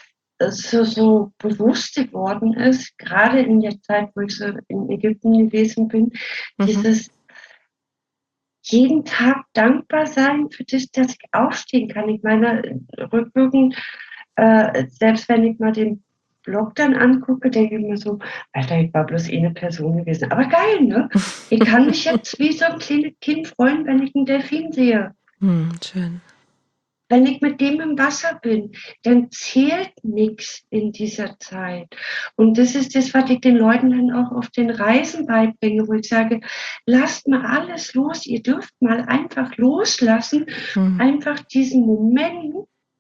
so, so bewusst geworden ist, gerade in der Zeit, wo ich so in Ägypten gewesen bin, Mhm. dieses jeden Tag dankbar sein für das, dass ich aufstehen kann. Ich meine, rückwirkend, äh, selbst wenn ich mal den Blog dann angucke, denke ich mir so, Alter, ich war bloß eine Person gewesen. Aber geil, ne? Ich kann mich jetzt wie so ein kleines Kind freuen, wenn ich einen Delfin sehe. Hm, schön. Wenn ich mit dem im Wasser bin, dann zählt nichts in dieser Zeit. Und das ist das, was ich den Leuten dann auch auf den Reisen beibringe, wo ich sage, lasst mal alles los, ihr dürft mal einfach loslassen, Mhm. einfach diesen Moment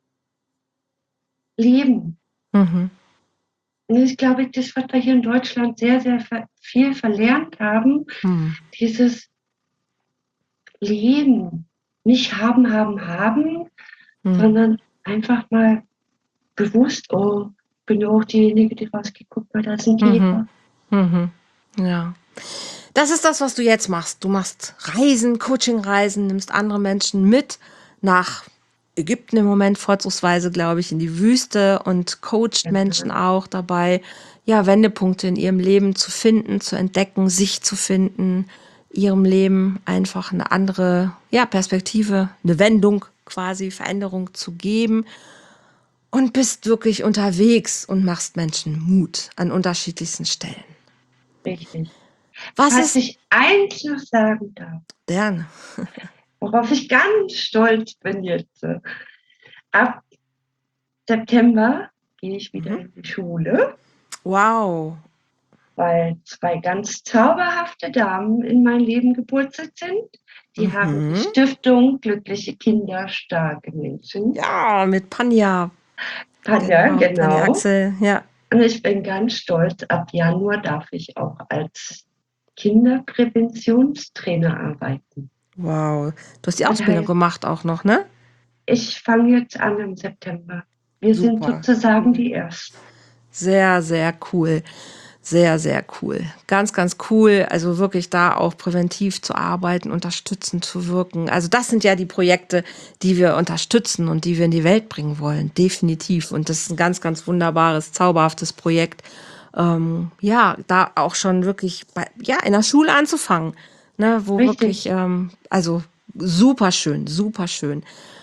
leben. Mhm. Und das ist, glaube ich, das, was wir hier in Deutschland sehr, sehr ver- viel verlernt haben, Mhm. dieses Leben. Nicht haben, haben, haben, Mhm. sondern einfach mal bewusst, oh, ich bin ja auch diejenige, die rausgeguckt hat, da ist ein Mhm. Käfer. Mhm. Ja. Das ist das, was du jetzt machst. Du machst Reisen, Coaching-Reisen, nimmst andere Menschen mit nach Ägypten im Moment vorzugsweise, glaube ich, in die Wüste und coacht Menschen Genau. auch dabei, ja, Wendepunkte in ihrem Leben zu finden, zu entdecken, sich zu finden, ihrem Leben einfach eine andere, ja, Perspektive, eine Wendung quasi, Veränderung zu geben und bist wirklich unterwegs und machst Menschen Mut an unterschiedlichsten Stellen. Richtig. Was Falls ist ich eins noch sagen darf, deren? worauf ich ganz stolz bin jetzt, äh, ab September gehe ich wieder Mhm. in die Schule, Wow. weil zwei ganz zauberhafte Damen in mein Leben gepurzelt sind. Die haben die Mhm. Stiftung Glückliche Kinder, starke Menschen. Ja, mit Panja. Panja, Genau, Panja genau. Axel. Ja. Und ich bin ganz stolz, ab Januar darf ich auch als Kinderpräventionstrainer arbeiten. Wow. Du hast die Das Ausbildung heißt, gemacht auch noch, ne? ich fange jetzt an im September. Wir sind Super. sozusagen Cool. die Ersten. Sehr, sehr cool. Sehr, sehr cool. Ganz, ganz cool. Also wirklich da auch präventiv zu arbeiten, unterstützend zu wirken. Also das sind ja die Projekte, die wir unterstützen und die wir in die Welt bringen wollen. Definitiv. Und das ist ein ganz, ganz wunderbares, zauberhaftes Projekt. Ähm, ja, da auch schon wirklich bei, ja, in der Schule anzufangen. Ne, wo wirklich, Richtig. ähm, also super schön, super schön.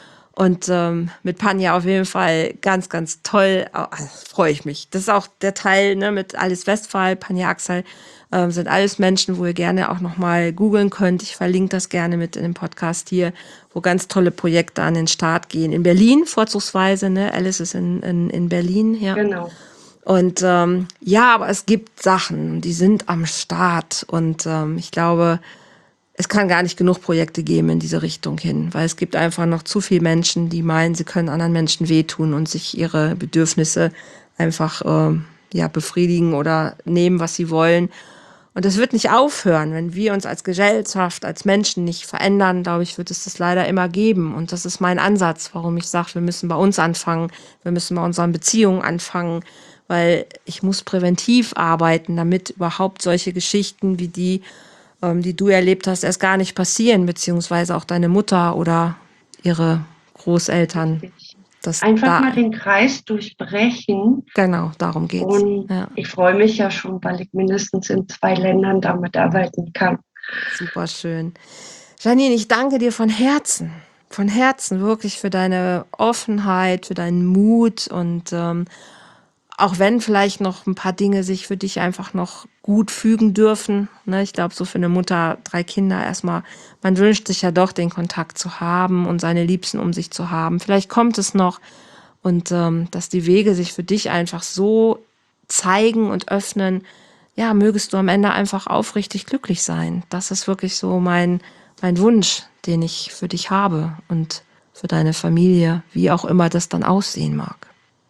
Und ähm, mit Panja auf jeden Fall ganz, ganz toll. Oh, freue ich mich. Das ist auch der Teil, ne, mit Alice Westphal, Panja Axel, ähm, sind alles Menschen, wo ihr gerne auch nochmal googeln könnt. Ich verlinke das gerne mit in dem Podcast hier, wo ganz tolle Projekte an den Start gehen. In Berlin vorzugsweise, ne? Alice ist in, in, in Berlin, ja. Genau. Und ähm, ja, aber es gibt Sachen, die sind am Start. Und ähm, ich glaube, es kann gar nicht genug Projekte geben in diese Richtung hin, weil es gibt einfach noch zu viele Menschen, die meinen, sie können anderen Menschen wehtun und sich ihre Bedürfnisse einfach äh, ja, befriedigen oder nehmen, was sie wollen. Und das wird nicht aufhören. Wenn wir uns als Gesellschaft, als Menschen nicht verändern, glaube ich, wird es das leider immer geben. Und das ist mein Ansatz, warum ich sage, wir müssen bei uns anfangen, wir müssen bei unseren Beziehungen anfangen, weil ich muss präventiv arbeiten, damit überhaupt solche Geschichten wie die, ähm, die du erlebt hast, erst gar nicht passieren, beziehungsweise auch deine Mutter oder ihre Großeltern. Richtig. Das Einfach da, mal den Kreis durchbrechen. genau, darum geht's. Und Ja, ich freue mich ja schon, weil ich mindestens in zwei Ländern damit arbeiten kann. super schön. Janine, ich danke dir von Herzen, von Herzen wirklich für deine Offenheit, für deinen Mut und ähm, auch wenn vielleicht noch ein paar Dinge sich für dich einfach noch gut fügen dürfen. Ne? Ich glaube, so für eine Mutter, drei Kinder erstmal, man wünscht sich ja doch den Kontakt zu haben und seine Liebsten um sich zu haben. Vielleicht kommt es noch und ähm, dass die Wege sich für dich einfach so zeigen und öffnen, ja, mögest du am Ende einfach aufrichtig glücklich sein. Das ist wirklich so mein, mein Wunsch, den ich für dich habe und für deine Familie, wie auch immer das dann aussehen mag.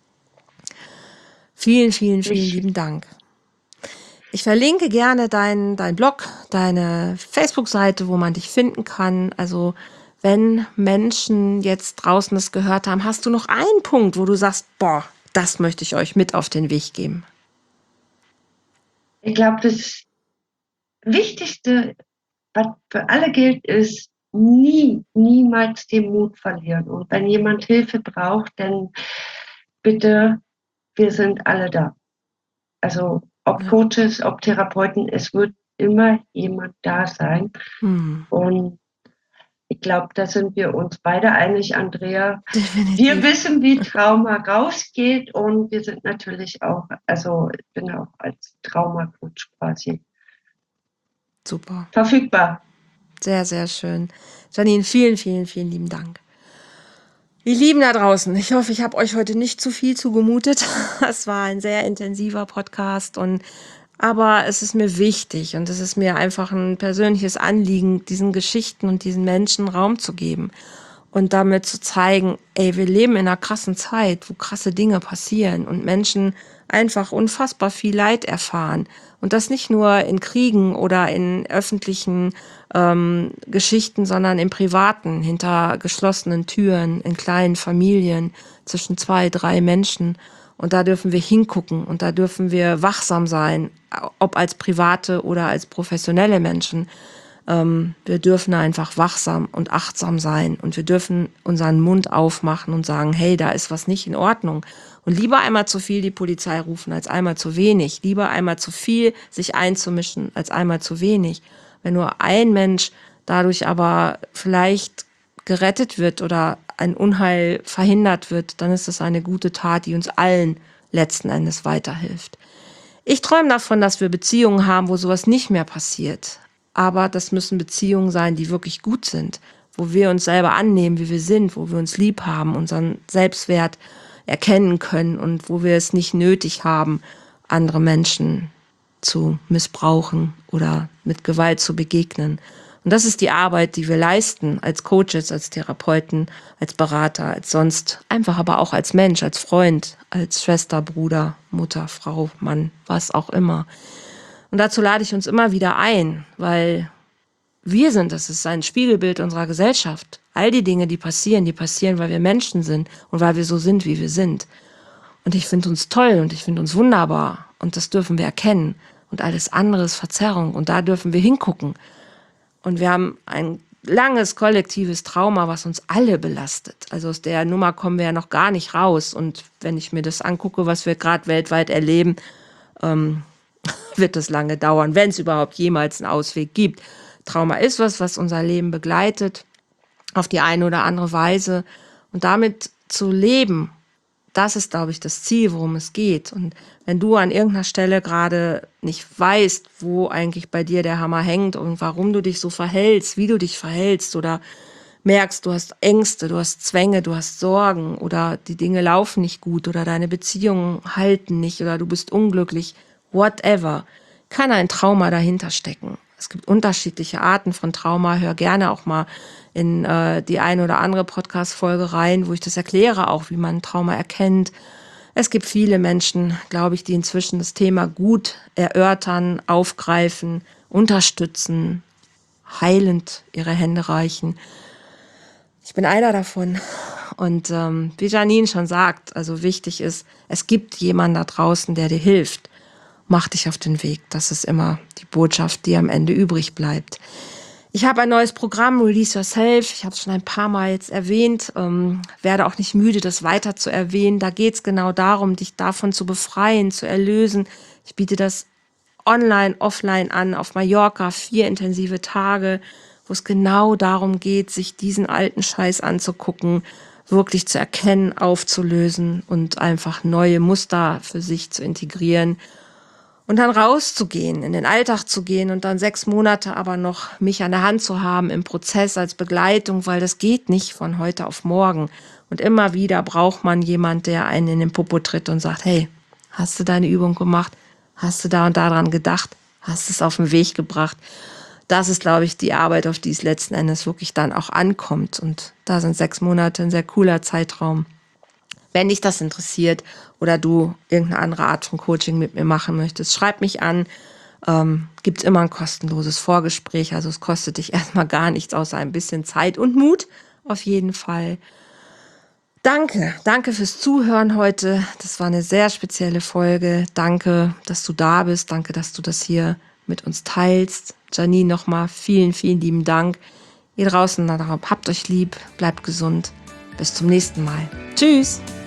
Vielen, vielen, vielen Ich, lieben Dank. Ich verlinke gerne deinen dein Blog, deine Facebook-Seite, wo man dich finden kann. Also wenn Menschen jetzt draußen das gehört haben, hast du noch einen Punkt, wo du sagst, boah, das möchte ich euch mit auf den Weg geben. ich glaube, das Wichtigste, was für alle gilt, ist, nie, niemals den Mut verlieren. Und wenn jemand Hilfe braucht, dann bitte wir sind alle da. Also ob Ja. Coaches, ob Therapeuten, es wird immer jemand da sein. Hm. Und ich glaube, da sind wir uns beide einig, Andrea. Definitiv. Wir wissen, wie Trauma rausgeht und wir sind natürlich auch, also ich bin auch als Traumacoach quasi Super. verfügbar. Sehr, sehr schön. Janine, vielen, vielen, vielen lieben Dank. Ihr Lieben da draußen, ich hoffe, ich habe euch heute nicht zu viel zugemutet. Es war ein sehr intensiver Podcast und aber es ist mir wichtig und es ist mir einfach ein persönliches Anliegen, diesen Geschichten und diesen Menschen Raum zu geben und damit zu zeigen, ey, wir leben in einer krassen Zeit, wo krasse Dinge passieren und Menschen einfach unfassbar viel Leid erfahren. Und das nicht nur in Kriegen oder in öffentlichen ähm, Geschichten, sondern im Privaten, hinter geschlossenen Türen, in kleinen Familien, zwischen zwei, drei Menschen. Und da dürfen wir hingucken und da dürfen wir wachsam sein, ob als private oder als professionelle Menschen. Ähm, wir dürfen einfach wachsam und achtsam sein und wir dürfen unseren Mund aufmachen und sagen, hey, da ist was nicht in Ordnung. Und lieber einmal zu viel die Polizei rufen als einmal zu wenig. Lieber einmal zu viel sich einzumischen als einmal zu wenig. Wenn nur ein Mensch dadurch aber vielleicht gerettet wird oder ein Unheil verhindert wird, dann ist das eine gute Tat, die uns allen letzten Endes weiterhilft. Ich träume davon, dass wir Beziehungen haben, wo sowas nicht mehr passiert. Aber das müssen Beziehungen sein, die wirklich gut sind, wo wir uns selber annehmen, wie wir sind, wo wir uns lieb haben, unseren Selbstwert erkennen können und wo wir es nicht nötig haben, andere Menschen zu missbrauchen oder mit Gewalt zu begegnen. Und das ist die Arbeit, die wir leisten als Coaches, als Therapeuten, als Berater, als sonst, einfach aber auch als Mensch, als Freund, als Schwester, Bruder, Mutter, Frau, Mann, was auch immer. Und dazu lade ich uns immer wieder ein, weil wir sind, das ist ein Spiegelbild unserer Gesellschaft. All die Dinge, die passieren, die passieren, weil wir Menschen sind und weil wir so sind, wie wir sind. Und ich finde uns toll und ich finde uns wunderbar und das dürfen wir erkennen. Und alles andere ist Verzerrung und da dürfen wir hingucken. Und wir haben ein langes kollektives Trauma, was uns alle belastet. Also aus der Nummer kommen wir ja noch gar nicht raus. Und wenn ich mir das angucke, was wir gerade weltweit erleben, ähm, wird es lange dauern, wenn es überhaupt jemals einen Ausweg gibt. Trauma ist was, was unser Leben begleitet, auf die eine oder andere Weise. Und damit zu leben, das ist, glaube ich, das Ziel, worum es geht. Und wenn du an irgendeiner Stelle gerade nicht weißt, wo eigentlich bei dir der Hammer hängt und warum du dich so verhältst, wie du dich verhältst oder merkst, du hast Ängste, du hast Zwänge, du hast Sorgen oder die Dinge laufen nicht gut oder deine Beziehungen halten nicht oder du bist unglücklich, whatever, kann ein Trauma dahinter stecken. Es gibt unterschiedliche Arten von Trauma. Hör gerne auch mal in äh, die eine oder andere Podcast-Folge rein, wo ich das erkläre, auch wie man Trauma erkennt. Es gibt viele Menschen, glaube ich, die inzwischen das Thema gut erörtern, aufgreifen, unterstützen, heilend ihre Hände reichen. Ich bin einer davon. Und ähm, wie Janine schon sagt, also wichtig ist, es gibt jemanden da draußen, der dir hilft. Mach dich auf den Weg. Das ist immer die Botschaft, die am Ende übrig bleibt. Ich habe ein neues Programm, Release Yourself. Ich habe es schon ein paar Mal jetzt erwähnt. Ähm, werde auch nicht müde, das weiter zu erwähnen. Da geht es genau darum, dich davon zu befreien, zu erlösen. Ich biete das online, offline an, auf Mallorca, vier intensive Tage, wo es genau darum geht, sich diesen alten Scheiß anzugucken, wirklich zu erkennen, aufzulösen und einfach neue Muster für sich zu integrieren. Und dann rauszugehen, in den Alltag zu gehen und dann sechs Monate aber noch mich an der Hand zu haben im Prozess als Begleitung, weil das geht nicht von heute auf morgen. Und immer wieder braucht man jemand, der einen in den Popo tritt und sagt, hey, hast du deine Übung gemacht? Hast du da und daran gedacht? Hast du es auf den Weg gebracht? Das ist, glaube ich, die Arbeit, auf die es letzten Endes wirklich dann auch ankommt. Und da sind sechs Monate ein sehr cooler Zeitraum. Wenn dich das interessiert oder du irgendeine andere Art von Coaching mit mir machen möchtest, schreib mich an. Ähm, gibt immer ein kostenloses Vorgespräch. Also es kostet dich erstmal gar nichts, außer ein bisschen Zeit und Mut. Auf jeden Fall. Danke, danke fürs Zuhören heute. Das war eine sehr spezielle Folge. Danke, dass du da bist. Danke, dass du das hier mit uns teilst. Janine, nochmal vielen, vielen lieben Dank. Ihr draußen, habt euch lieb, bleibt gesund. Bis zum nächsten Mal. Tschüss.